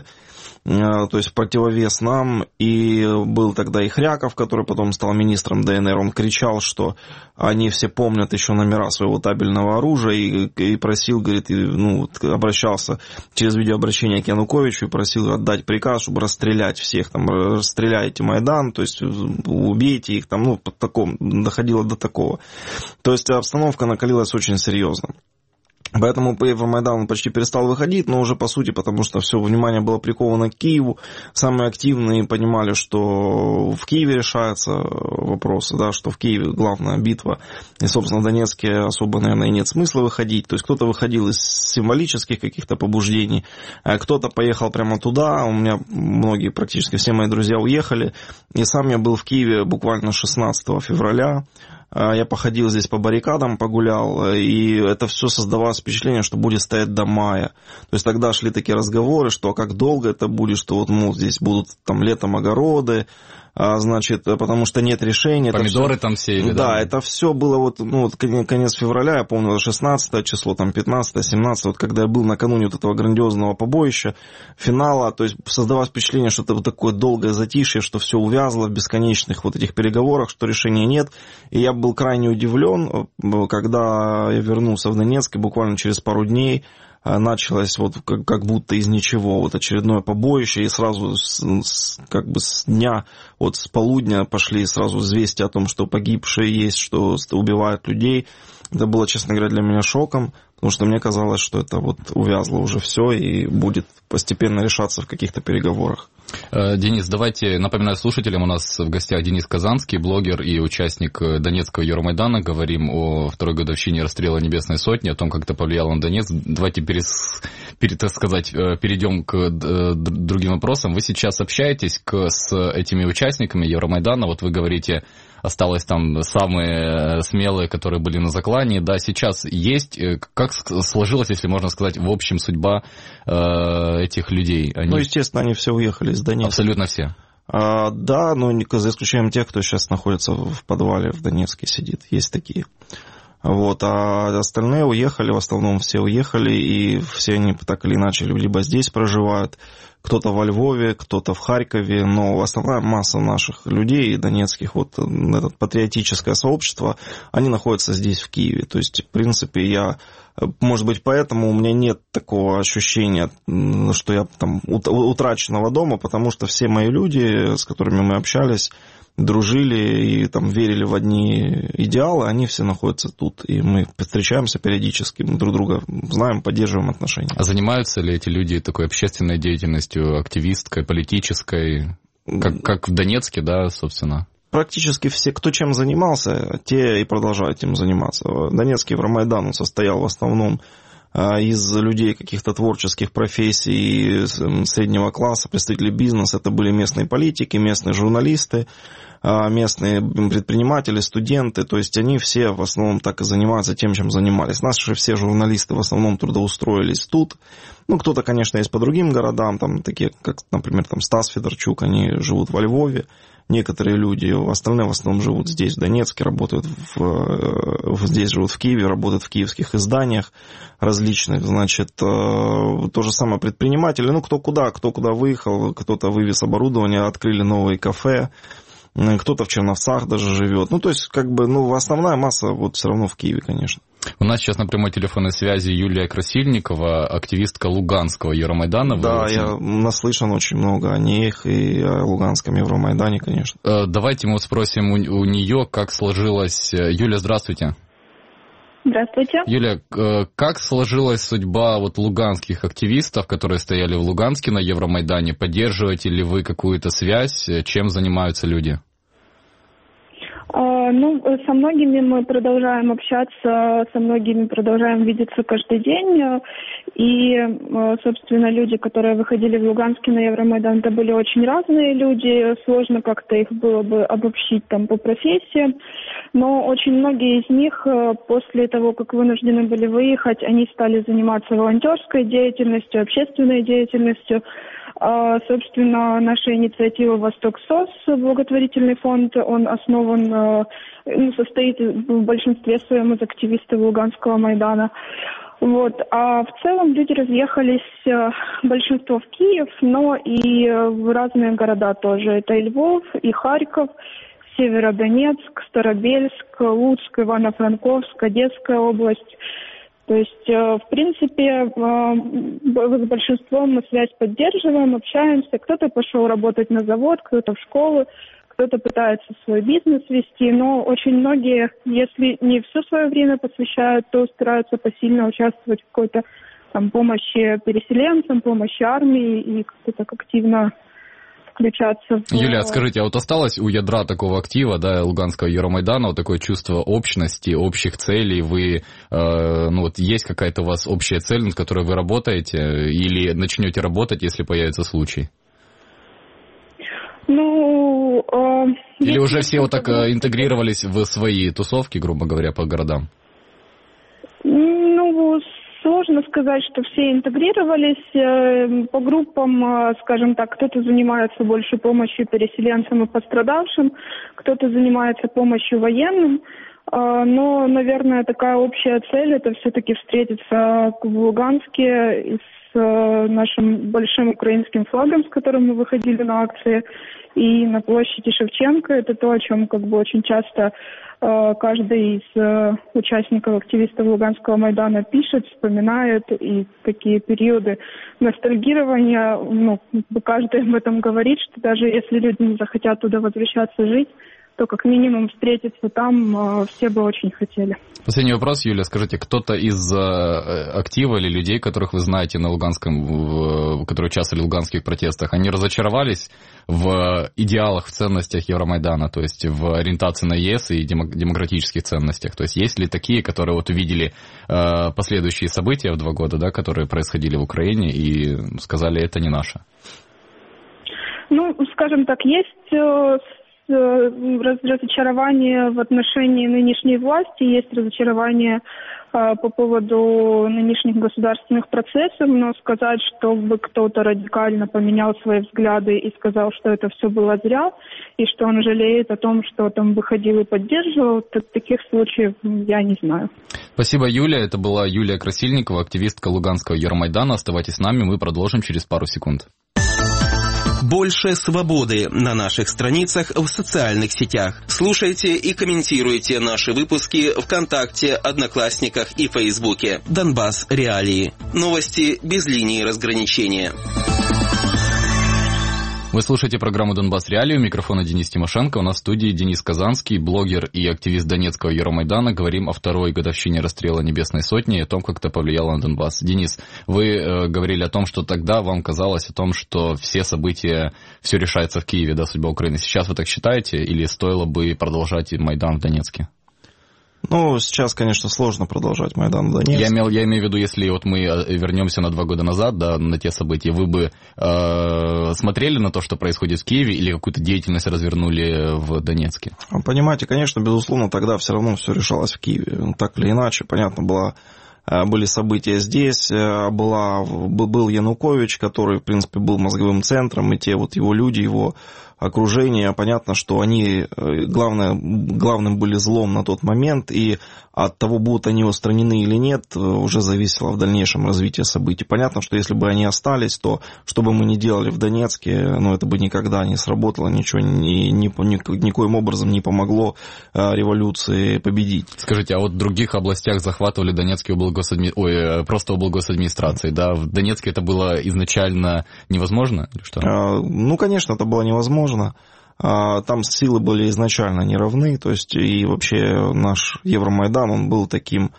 То есть в противовес нам, и был тогда и Хряков, который потом стал министром ДНР, он кричал, что они все помнят еще номера своего табельного оружия, и, и просил, говорит, и, ну, обращался через видеообращение к Януковичу и просил отдать приказ, чтобы расстрелять всех, там, расстреляйте Майдан, то есть убейте их, там, ну, под таком, доходило до такого. То есть обстановка накалилась очень серьезно. Поэтому Евромайдан он почти перестал выходить, но уже по сути, потому что все внимание было приковано к Киеву. Самые активные понимали, что в Киеве решаются вопросы, да, что в Киеве главная битва. И, собственно, в Донецке особо, наверное, и нет смысла выходить. То есть кто-то выходил из символических каких-то побуждений, а кто-то поехал прямо туда. У меня многие, практически все мои друзья уехали. И сам я был в Киеве буквально шестнадцатого февраля. Я походил здесь по баррикадам, погулял, и это все создавалось впечатление, что будет стоять до мая. То есть тогда шли такие разговоры, что как долго это будет, что вот, мол, здесь будут там летом огороды, значит, потому что нет решения. Помидоры все, там сеяли, да? Да, это все было вот, ну, вот конец февраля, я помню, шестнадцатое число, там пятнадцатое, семнадцатое, вот когда я был накануне вот этого грандиозного побоища, финала, то есть создавалось впечатление, что это вот такое долгое затишье, что все увязло в бесконечных вот этих переговорах, что решения нет. И я был крайне удивлен, когда я вернулся в Донецк, и буквально через пару дней началось вот как, как будто из ничего вот очередное побоище, и сразу с, с, как бы с дня, вот с полудня пошли сразу известия о том, что погибшие есть, что убивают людей. Это было, честно говоря, для меня шоком, потому что мне казалось, что это вот увязло уже все и будет постепенно решаться в каких-то переговорах. Денис, давайте, напоминаю слушателям, у нас в гостях Денис Казанский, блогер и участник Донецкого Евромайдана. Говорим о второй годовщине расстрела Небесной Сотни, о том, как это повлияло на Донецк. Давайте, перес... перед, так сказать, перейдем к другим вопросам. Вы сейчас общаетесь к... с этими участниками Евромайдана, вот вы говорите, осталось там самые смелые, которые были на заклане. Да, сейчас есть, как сложилась, если можно сказать, в общем судьба э, этих людей? Они... Ну, естественно, они все уехали из Донецка. Абсолютно все? А, да, но за исключением тех, кто сейчас находится в подвале в Донецке сидит. Есть такие. Вот, а остальные уехали, в основном все уехали, и все они так или иначе либо здесь проживают, кто-то во Львове, кто-то в Харькове, но основная масса наших людей, донецких, вот это патриотическое сообщество, они находятся здесь, в Киеве. То есть, в принципе, я, может быть, поэтому у меня нет такого ощущения, что я там утраченного дома, потому что все мои люди, с которыми мы общались, дружили и там верили в одни идеалы, они все находятся тут. И мы встречаемся периодически, мы друг друга знаем, поддерживаем отношения. А занимаются ли эти люди такой общественной деятельностью, активистской, политической, как, как в Донецке, да, собственно? Практически все, кто чем занимался, те и продолжают этим заниматься. Донецкий Евромайдан состоял в основном из людей каких-то творческих профессий, среднего класса, представителей бизнеса. Это были местные политики, местные журналисты, местные предприниматели, студенты. То есть они все в основном так и занимаются тем, чем занимались. Наши все журналисты в основном трудоустроились тут. Ну, кто-то, конечно, есть по другим городам, там такие, как, например, там Стас Федорчук, они живут во Львове. Некоторые люди, остальные в основном живут здесь, в Донецке, работают в, здесь живут в Киеве, работают в киевских изданиях различных, значит, то же самое предприниматели, ну, кто куда, кто куда выехал, кто-то вывез оборудование, открыли новые кафе, кто-то в Черновцах даже живет, ну, то есть, как бы, ну, основная масса вот все равно в Киеве, конечно. У нас сейчас на прямой телефонной связи Юлия Красильникова, активистка Луганского Евромайдана. Да, очень... я наслышан очень много о них и о Луганском Евромайдане, конечно. Давайте мы спросим у, у нее, как сложилась... Юлия, здравствуйте. Здравствуйте. Юлия, как сложилась судьба вот луганских активистов, которые стояли в Луганске на Евромайдане? Поддерживаете ли вы какую-то связь? Чем занимаются люди? Ну, со многими мы продолжаем общаться, со многими продолжаем видеться каждый день. И, собственно, люди, которые выходили в Луганске на Евромайдан, это были очень разные люди. Сложно как-то их было бы обобщить там по профессиям. Но очень многие из них после того, как вынуждены были выехать, они стали заниматься волонтерской деятельностью, общественной деятельностью. Собственно, наша инициатива «Восток СОС», благотворительный фонд, он основан, ну, состоит в большинстве своем из активистов Луганского Майдана. Вот. А в целом люди разъехались, большинство в Киев, но и в разные города тоже. Это и Львов, и Харьков, Северодонецк, Старобельск, Луцк, Ивано-Франковск, Одесская область. То есть, в принципе, с большинством мы связь поддерживаем, общаемся. Кто-то пошел работать на завод, кто-то в школу, кто-то пытается свой бизнес вести. Но очень многие, если не все свое время посвящают, то стараются посильно участвовать в какой-то там помощи переселенцам, помощи армии и как-то так активно включаться. В... Юлия, скажите, а вот осталось у ядра такого актива, да, Луганского Евромайдана, вот такое чувство общности, общих целей? Вы, э, ну вот есть какая-то у вас общая цель, над которой вы работаете, или начнете работать, если появится случай? Ну... Э, или уже все вот так э, интегрировались в свои тусовки, грубо говоря, по городам? Ну, сложно сказать, что все интегрировались. По группам, скажем так, кто-то занимается больше помощью переселенцам и пострадавшим, кто-то занимается помощью военным. Но, наверное, такая общая цель – это все-таки встретиться в Луганске с нашим большим украинским флагом, с которым мы выходили на акции, и на площади Шевченко. Это то, о чем как бы очень часто каждый из участников, активистов Луганского Майдана пишет, вспоминает, и такие периоды ностальгирования, ну, каждый об этом говорит, что даже если люди не захотят туда возвращаться жить, то как минимум встретиться там все бы очень хотели. Последний вопрос, Юлия. Скажите, кто-то из актива или людей, которых вы знаете на Луганском, которые участвовали в луганских протестах, они разочаровались в идеалах, в ценностях Евромайдана, то есть в ориентации на ЕС и демократических ценностях? То есть есть ли такие, которые вот увидели последующие события в два года, да, которые происходили в Украине, и сказали, это не наше? Ну, скажем так, есть... разочарование в отношении нынешней власти, есть разочарование э, по поводу нынешних государственных процессов, но сказать, чтобы кто-то радикально поменял свои взгляды и сказал, что это все было зря, и что он жалеет о том, что там выходил и поддерживал, таких случаев я не знаю. Спасибо, Юлия. Это была Юлия Красильникова, активистка Луганского Евромайдана. Оставайтесь с нами, мы продолжим через пару секунд. Больше свободы на наших страницах в социальных сетях. Слушайте и комментируйте наши выпуски ВКонтакте, Одноклассниках и Фейсбуке. Донбасс Реалии. Новости без линии разграничения. Вы слушаете программу «Донбасс Реалии». У микрофона Денис Тимошенко. У нас в студии Денис Казанский, блогер и активист Донецкого Евромайдана. Говорим о второй годовщине расстрела Небесной Сотни и о том, как это повлияло на Донбасс. Денис, вы э, говорили о том, что тогда вам казалось о том, что все события, все решается в Киеве, да, судьба Украины. Сейчас вы так считаете или стоило бы продолжать Майдан в Донецке? Ну, сейчас, конечно, сложно продолжать Майдан в Донецке. Я, имел, я имею в виду, если вот мы вернемся на два года назад, да, на те события, вы бы э, смотрели на то, что происходит в Киеве, или какую-то деятельность развернули в Донецке? Понимаете, конечно, безусловно, тогда все равно все решалось в Киеве. Так или иначе, понятно, было, были события здесь, была, был Янукович, который, в принципе, был мозговым центром, и те вот его люди, его окружение, понятно, что они главное, главным были злом на тот момент, и от того, будут они устранены или нет, уже зависело в дальнейшем развитии событий. Понятно, что если бы они остались, то что бы мы ни делали в Донецке, ну, это бы никогда не сработало, ничего ни, ни, ни, никоим образом не помогло революции победить. Скажите, а вот в других областях захватывали Донецкий облгосадми... Ой, просто облгосадминистрации, да? В Донецке это было изначально невозможно? Или что? А, ну, конечно, это было невозможно. Там силы были изначально неравны, то есть и вообще наш Евромайдан, он был таким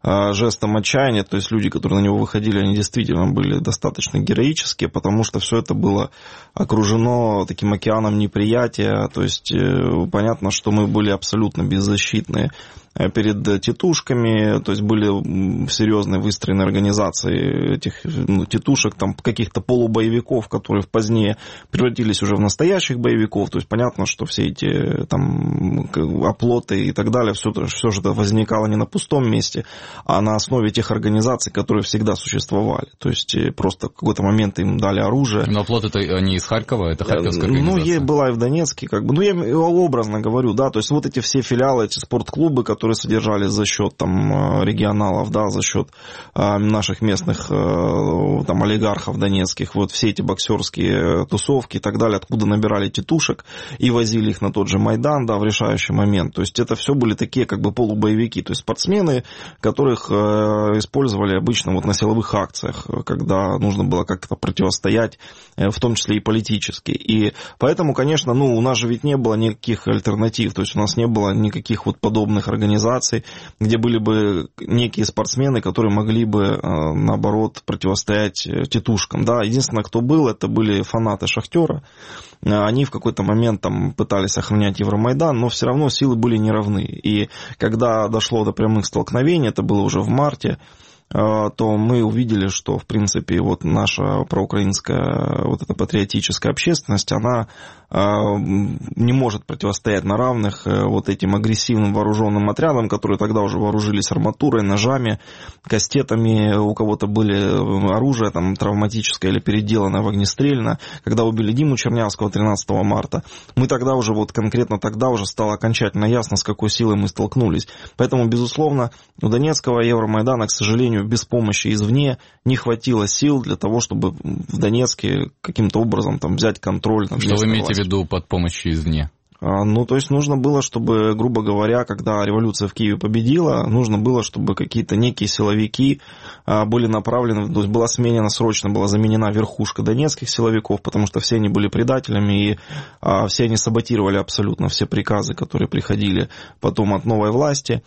жестом отчаяния, то есть люди, которые на него выходили, они действительно были достаточно героические, потому что все это было окружено таким океаном неприятия, то есть понятно, что мы были абсолютно беззащитны перед тетушками, то есть были серьезные выстроены организации этих ну, тетушек, там каких-то полубоевиков, которые позднее превратились уже в настоящих боевиков, то есть понятно, что все эти там оплоты и так далее, все, все же это возникало не на пустом месте, а на основе тех организаций, которые всегда существовали, то есть просто в какой-то момент им дали оружие. Но оплоты-то они из Харькова, это харьковская организация? Ну, была и в Донецке, как бы, ну, я образно говорю, да, то есть вот эти все филиалы, эти спортклубы, которые которые содержались за счет там, регионалов, да, за счет э, наших местных э, там, олигархов донецких, вот все эти боксерские тусовки и так далее, откуда набирали тетушек и возили их на тот же Майдан, да, в решающий момент. То есть это все были такие как бы полубоевики, то есть спортсмены, которых э, использовали обычно вот на силовых акциях, когда нужно было как-то противостоять, э, в том числе и политически. И поэтому, конечно, ну, у нас же ведь не было никаких альтернатив, то есть у нас не было никаких вот подобных организаций, где были бы некие спортсмены, которые могли бы, наоборот, противостоять тетушкам. Да, единственное, кто был, это были фанаты «Шахтера». Они в какой-то момент там пытались охранять Евромайдан, но все равно силы были неравны. И когда дошло до прямых столкновений, это было уже в марте, то мы увидели, что, в принципе, вот наша проукраинская, вот эта патриотическая общественность, она не может противостоять на равных вот этим агрессивным вооруженным отрядам, которые тогда уже вооружились арматурой, ножами, кастетами, у кого-то были оружие там, травматическое или переделанное в огнестрельное. Когда убили Диму Чернявского тринадцатого марта, мы тогда уже, вот конкретно тогда уже стало окончательно ясно, с какой силой мы столкнулись. Поэтому, безусловно, у Донецкого Евромайдана, к сожалению, без помощи извне не хватило сил для того, чтобы в Донецке каким-то образом там, взять контроль. Там, что вы имеете в виду под помощью извне? Ну, то есть нужно было, чтобы, грубо говоря, когда революция в Киеве победила, нужно было, чтобы какие-то некие силовики были направлены, то есть была сменена срочно, была заменена верхушка донецких силовиков, потому что все они были предателями, и все они саботировали абсолютно все приказы, которые приходили потом от новой власти.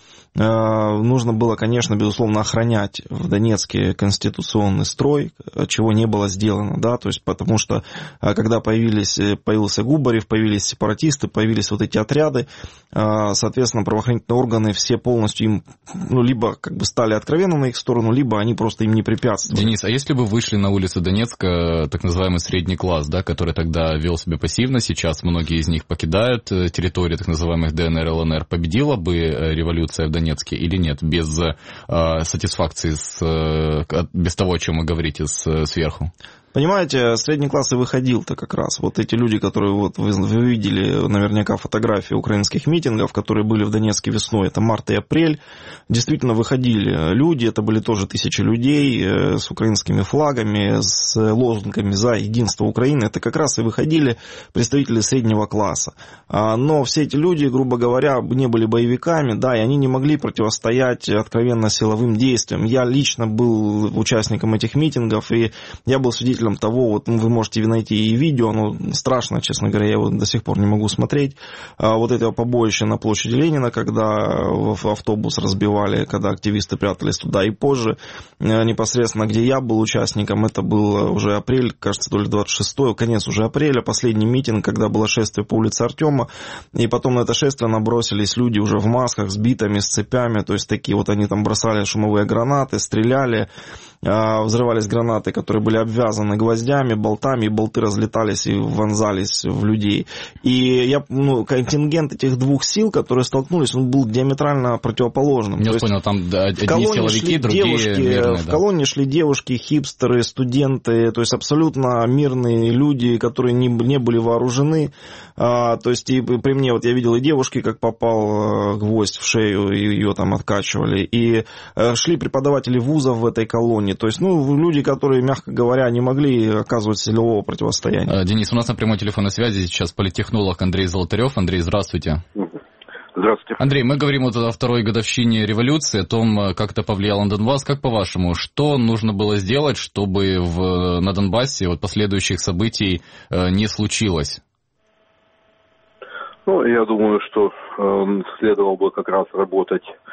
Нужно было, конечно, безусловно, охранять в Донецке конституционный строй, чего не было сделано, да, то есть потому что, когда появились, появился Губарев, появились сепаратисты, появились вот эти отряды, соответственно, правоохранительные органы все полностью им, ну, либо как бы стали откровенно на их сторону, либо они просто им не препятствовали. Денис, а если бы вышли на улицы Донецка так называемый средний класс, да, который тогда вел себя пассивно, сейчас многие из них покидают территорию так называемых ДНР, ЛНР, победила бы революция в Донецке или нет, без э, сатисфакции, с, э, без того, о чем вы говорите с, сверху? Понимаете, средний класс и выходил-то как раз. Вот эти люди, которые вот вы, вы видели наверняка фотографии украинских митингов, которые были в Донецке весной, это март и апрель, действительно выходили люди, это были тоже тысячи людей с украинскими флагами, с лозунгами за единство Украины, это как раз и выходили представители среднего класса. Но все эти люди, грубо говоря, не были боевиками, да, и они не могли противостоять откровенно силовым действиям. Я лично был участником этих митингов, и я был свидетелем того, вот вы можете найти и видео, оно страшно, честно говоря, я его до сих пор не могу смотреть, вот этого побоища на площади Ленина, когда автобус разбивали, когда активисты прятались туда, и позже, непосредственно, где я был участником, это был уже апрель, кажется, то ли двадцать шестое, конец уже апреля, последний митинг, когда было шествие по улице Артема, и потом на это шествие набросились люди уже в масках, с битами, с цепями, то есть такие вот они там бросали шумовые гранаты, стреляли, взрывались гранаты, которые были обвязаны гвоздями, болтами, и болты разлетались и вонзались в людей. И я, ну, контингент этих двух сил, которые столкнулись, он был диаметрально противоположным. Я понял, там да, одни силовики, другие девушки, мирные. В да. колонне шли девушки, хипстеры, студенты, то есть абсолютно мирные люди, которые не, не были вооружены. А, то есть и при мне, вот я видел и девушки, как попал гвоздь в шею, и ее там откачивали. И шли преподаватели вузов в этой колонне. То есть, ну, люди, которые, мягко говоря, не могли оказывать силового противостояния. Денис, у нас на прямой телефонной связи сейчас политтехнолог Андрей Золотарев. Андрей, здравствуйте. Здравствуйте. Андрей, мы говорим вот о второй годовщине революции, о том, как это повлияло на Донбасс. Как по-вашему, что нужно было сделать, чтобы в, на Донбассе вот последующих событий не случилось? Ну, я думаю, что э, следовало бы как раз работать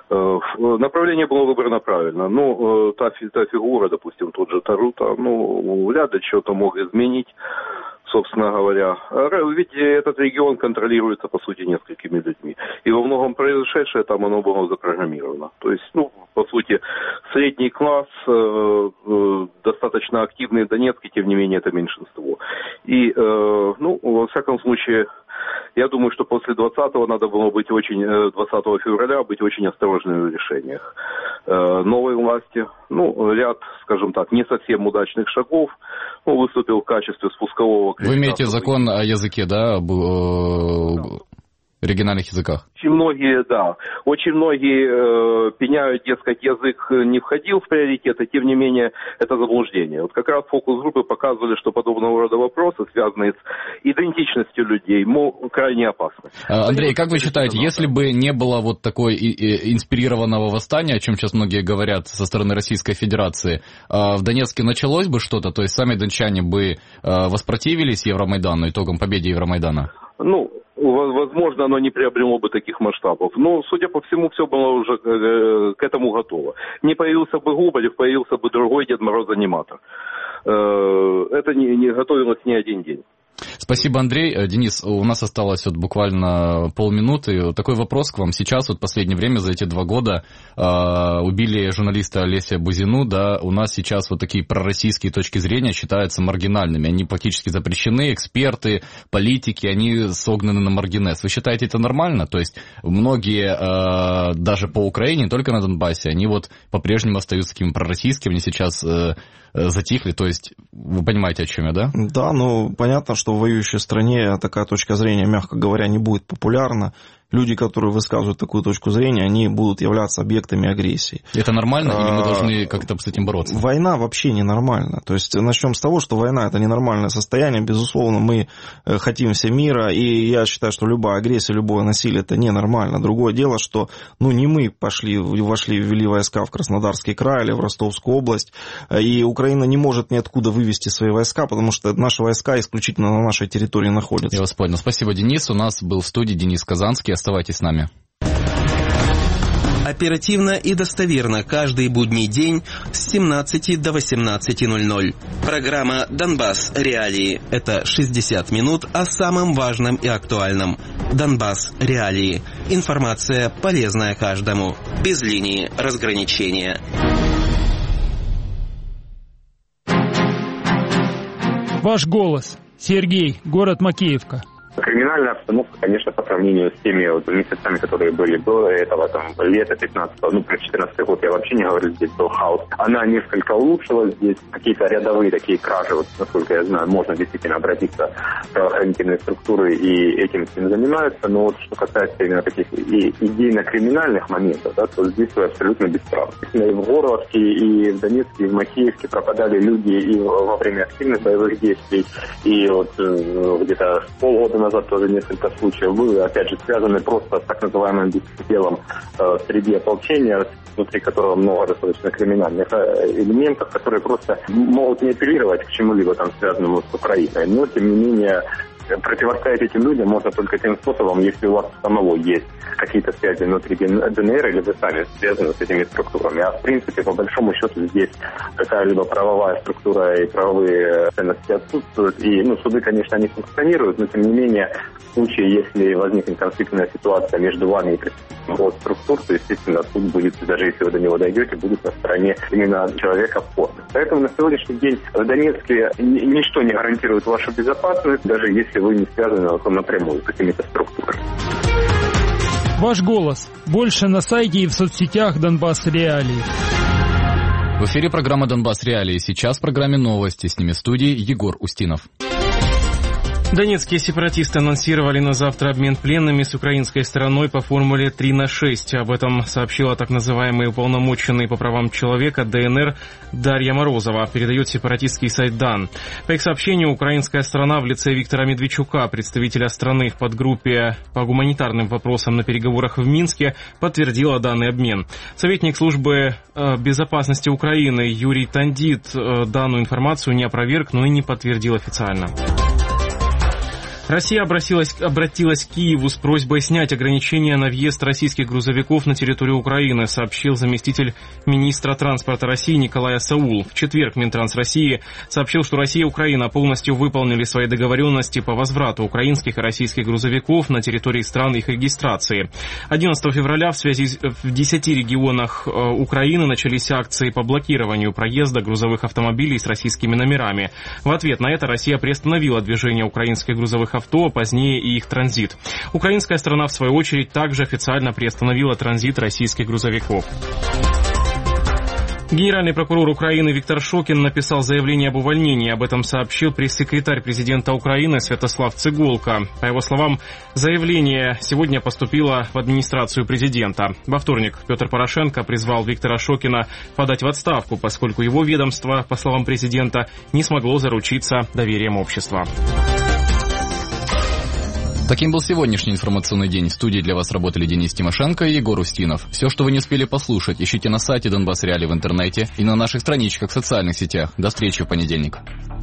Направление было выбрано правильно. Ну, та, та фигура, допустим, тот же Тарута, ну, вряд ли что-то мог изменить, собственно говоря. Ведь этот регион контролируется, по сути, несколькими людьми. И во многом произошедшее там оно было запрограммировано. То есть, ну, по сути, средний класс, э, э, достаточно активный в Донецке, тем не менее, это меньшинство. И, э, ну, во всяком случае, я думаю, что после двадцатого надо было быть очень, двадцатого февраля быть очень осторожными в решениях э, новой власти. Ну, ряд, скажем так, не совсем удачных шагов. Он выступил в качестве спускового крючка. Вы имеете закон о языке, да, об э, региональных языках? Очень многие, да, очень многие э, пеняют, дескать, язык не входил в приоритеты, тем не менее, это заблуждение. Вот как раз фокус-группы показывали, что подобного рода вопросы, связанные с идентичностью людей, мол, крайне опасны. Андрей, как вы считаете, если бы не было вот такой инспирированного восстания, о чем сейчас многие говорят со стороны Российской Федерации, в Донецке началось бы что-то, то есть сами дончане бы воспротивились Евромайдану, итогам победы Евромайдана? Ну, возможно, оно не приобрело бы таких масштабов. Но, судя по всему, все было уже к этому готово. Не появился бы Губарев, появился бы другой Дед Мороз-аниматор. Это не, не готовилось ни один день. Спасибо, Андрей. Денис, у нас осталось вот буквально полминуты. Такой вопрос к вам. Сейчас, вот в последнее время, за эти два года э, убили журналиста Олеся Бузину, да, у нас сейчас вот такие пророссийские точки зрения считаются маргинальными. Они практически запрещены, эксперты, политики, они согнаны на маргинез. Вы считаете это нормально? То есть многие, э, даже по Украине, не только на Донбассе, они вот по-прежнему остаются такими пророссийскими, они сейчас э, затихли. То есть вы понимаете, о чем я, да? Да, ну понятно, что в воюющей стране такая точка зрения, мягко говоря, не будет популярна. Люди, которые высказывают такую точку зрения, они будут являться объектами агрессии. Это нормально, или мы должны как-то с этим бороться? Война вообще ненормальна. То есть начнем с того, что война – это ненормальное состояние. Безусловно, мы хотим все мира, и я считаю, что любая агрессия, любое насилие – это ненормально. Другое дело, что ну, не мы пошли, вошли, ввели войска в Краснодарский край или в Ростовскую область, и Украина не может ниоткуда вывести свои войска, потому что наши войска исключительно на нашей территории находятся. Я вас понял. Спасибо, Денис. У нас был в студии Денис Казанский. Оставайтесь с нами. Оперативно и достоверно каждый будний день с семнадцати до восемнадцати ноль-ноль. Программа «Донбасс. Реалии». Это шестьдесят минут о самом важном и актуальном. «Донбасс. Реалии». Информация, полезная каждому. Без линии разграничения. Ваш голос. Сергей, город Макеевка. Криминальная обстановка, конечно, по сравнению с теми вот месяцами, которые были до этого, там, лето пятнадцатого, ну, про четырнадцатый год, я вообще не говорю, здесь был хаос. Она несколько улучшилась, здесь какие-то рядовые такие кражи, вот, насколько я знаю, можно действительно обратиться в правоохранительные структуры и этим всем занимаются, но вот что касается именно таких и идейно-криминальных моментов, да, то здесь вы абсолютно бесправны. И в Горловске, и в Донецке, и в Макеевске пропадали люди и во время активных боевых действий, и вот где-то полгода назад назад тоже несколько случаев было, опять же, связаны просто с так называемым беспределом э, среди ополчения, внутри которого много достаточно криминальных э, элементов, которые просто могут не апеллировать к чему-либо там связанному с Украиной, но, тем не менее, противостоять этим людям можно только тем способом, если у вас самого есть какие-то связи внутри ДНР, или вы сами связаны с этими структурами. А в принципе, по большому счету, здесь какая-либо правовая структура и правовые ценности отсутствуют. И, ну, суды, конечно, они функционируют, но тем не менее, в случае, если возникнет конфликтная ситуация между вами и представителем структур, то, естественно, суд будет, даже если вы до него дойдете, будет на стороне именно человека в форме. Поэтому на сегодняшний день в Донецке ничто не гарантирует вашу безопасность, даже если вы не связаны напрямую с какими-то структурами. Ваш голос. Больше на сайте и в соцсетях «Донбасс Реалии». В эфире программа «Донбасс Реалии». Сейчас в программе новости. С ними в студии Егор Устинов. Донецкие сепаратисты анонсировали на завтра обмен пленными с украинской стороной по формуле три на шесть. Об этом сообщила так называемый уполномоченный по правам человека ДНР Дарья Морозова, передает сепаратистский сайт Дан. По их сообщению, украинская сторона в лице Виктора Медведчука, представителя страны в подгруппе по гуманитарным вопросам на переговорах в Минске, подтвердила данный обмен. Советник службы безопасности Украины Юрий Тандит данную информацию не опроверг, но и не подтвердил официально. Россия обратилась, обратилась к Киеву с просьбой снять ограничения на въезд российских грузовиков на территорию Украины, сообщил заместитель министра транспорта России Николай Асаул. В четверг Минтранс России сообщил, что Россия и Украина полностью выполнили свои договоренности по возврату украинских и российских грузовиков на территории стран их регистрации. одиннадцатого февраля в связи с, в десяти регионах Украины начались акции по блокированию проезда грузовых автомобилей с российскими номерами. В ответ на это Россия приостановила движение украинских грузовых авто, а позднее и их транзит. Украинская сторона, в свою очередь, также официально приостановила транзит российских грузовиков. Генеральный прокурор Украины Виктор Шокин написал заявление об увольнении. Об этом сообщил пресс-секретарь президента Украины Святослав Цыголка. По его словам, заявление сегодня поступило в администрацию президента. Во вторник Петр Порошенко призвал Виктора Шокина подать в отставку, поскольку его ведомство, по словам президента, не смогло заручиться доверием общества. Таким был сегодняшний информационный день. В студии для вас работали Денис Тимошенко и Егор Устинов. Все, что вы не успели послушать, ищите на сайте Донбасс Реали в интернете и на наших страничках в социальных сетях. До встречи в понедельник.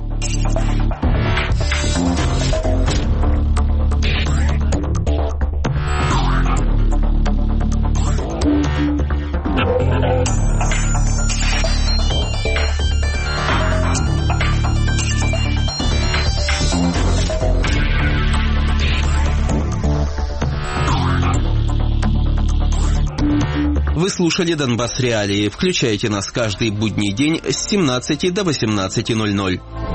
Вы слушали Донбасс Реалии. Включайте нас каждый будний день с семнадцати до восемнадцати ноль ноль.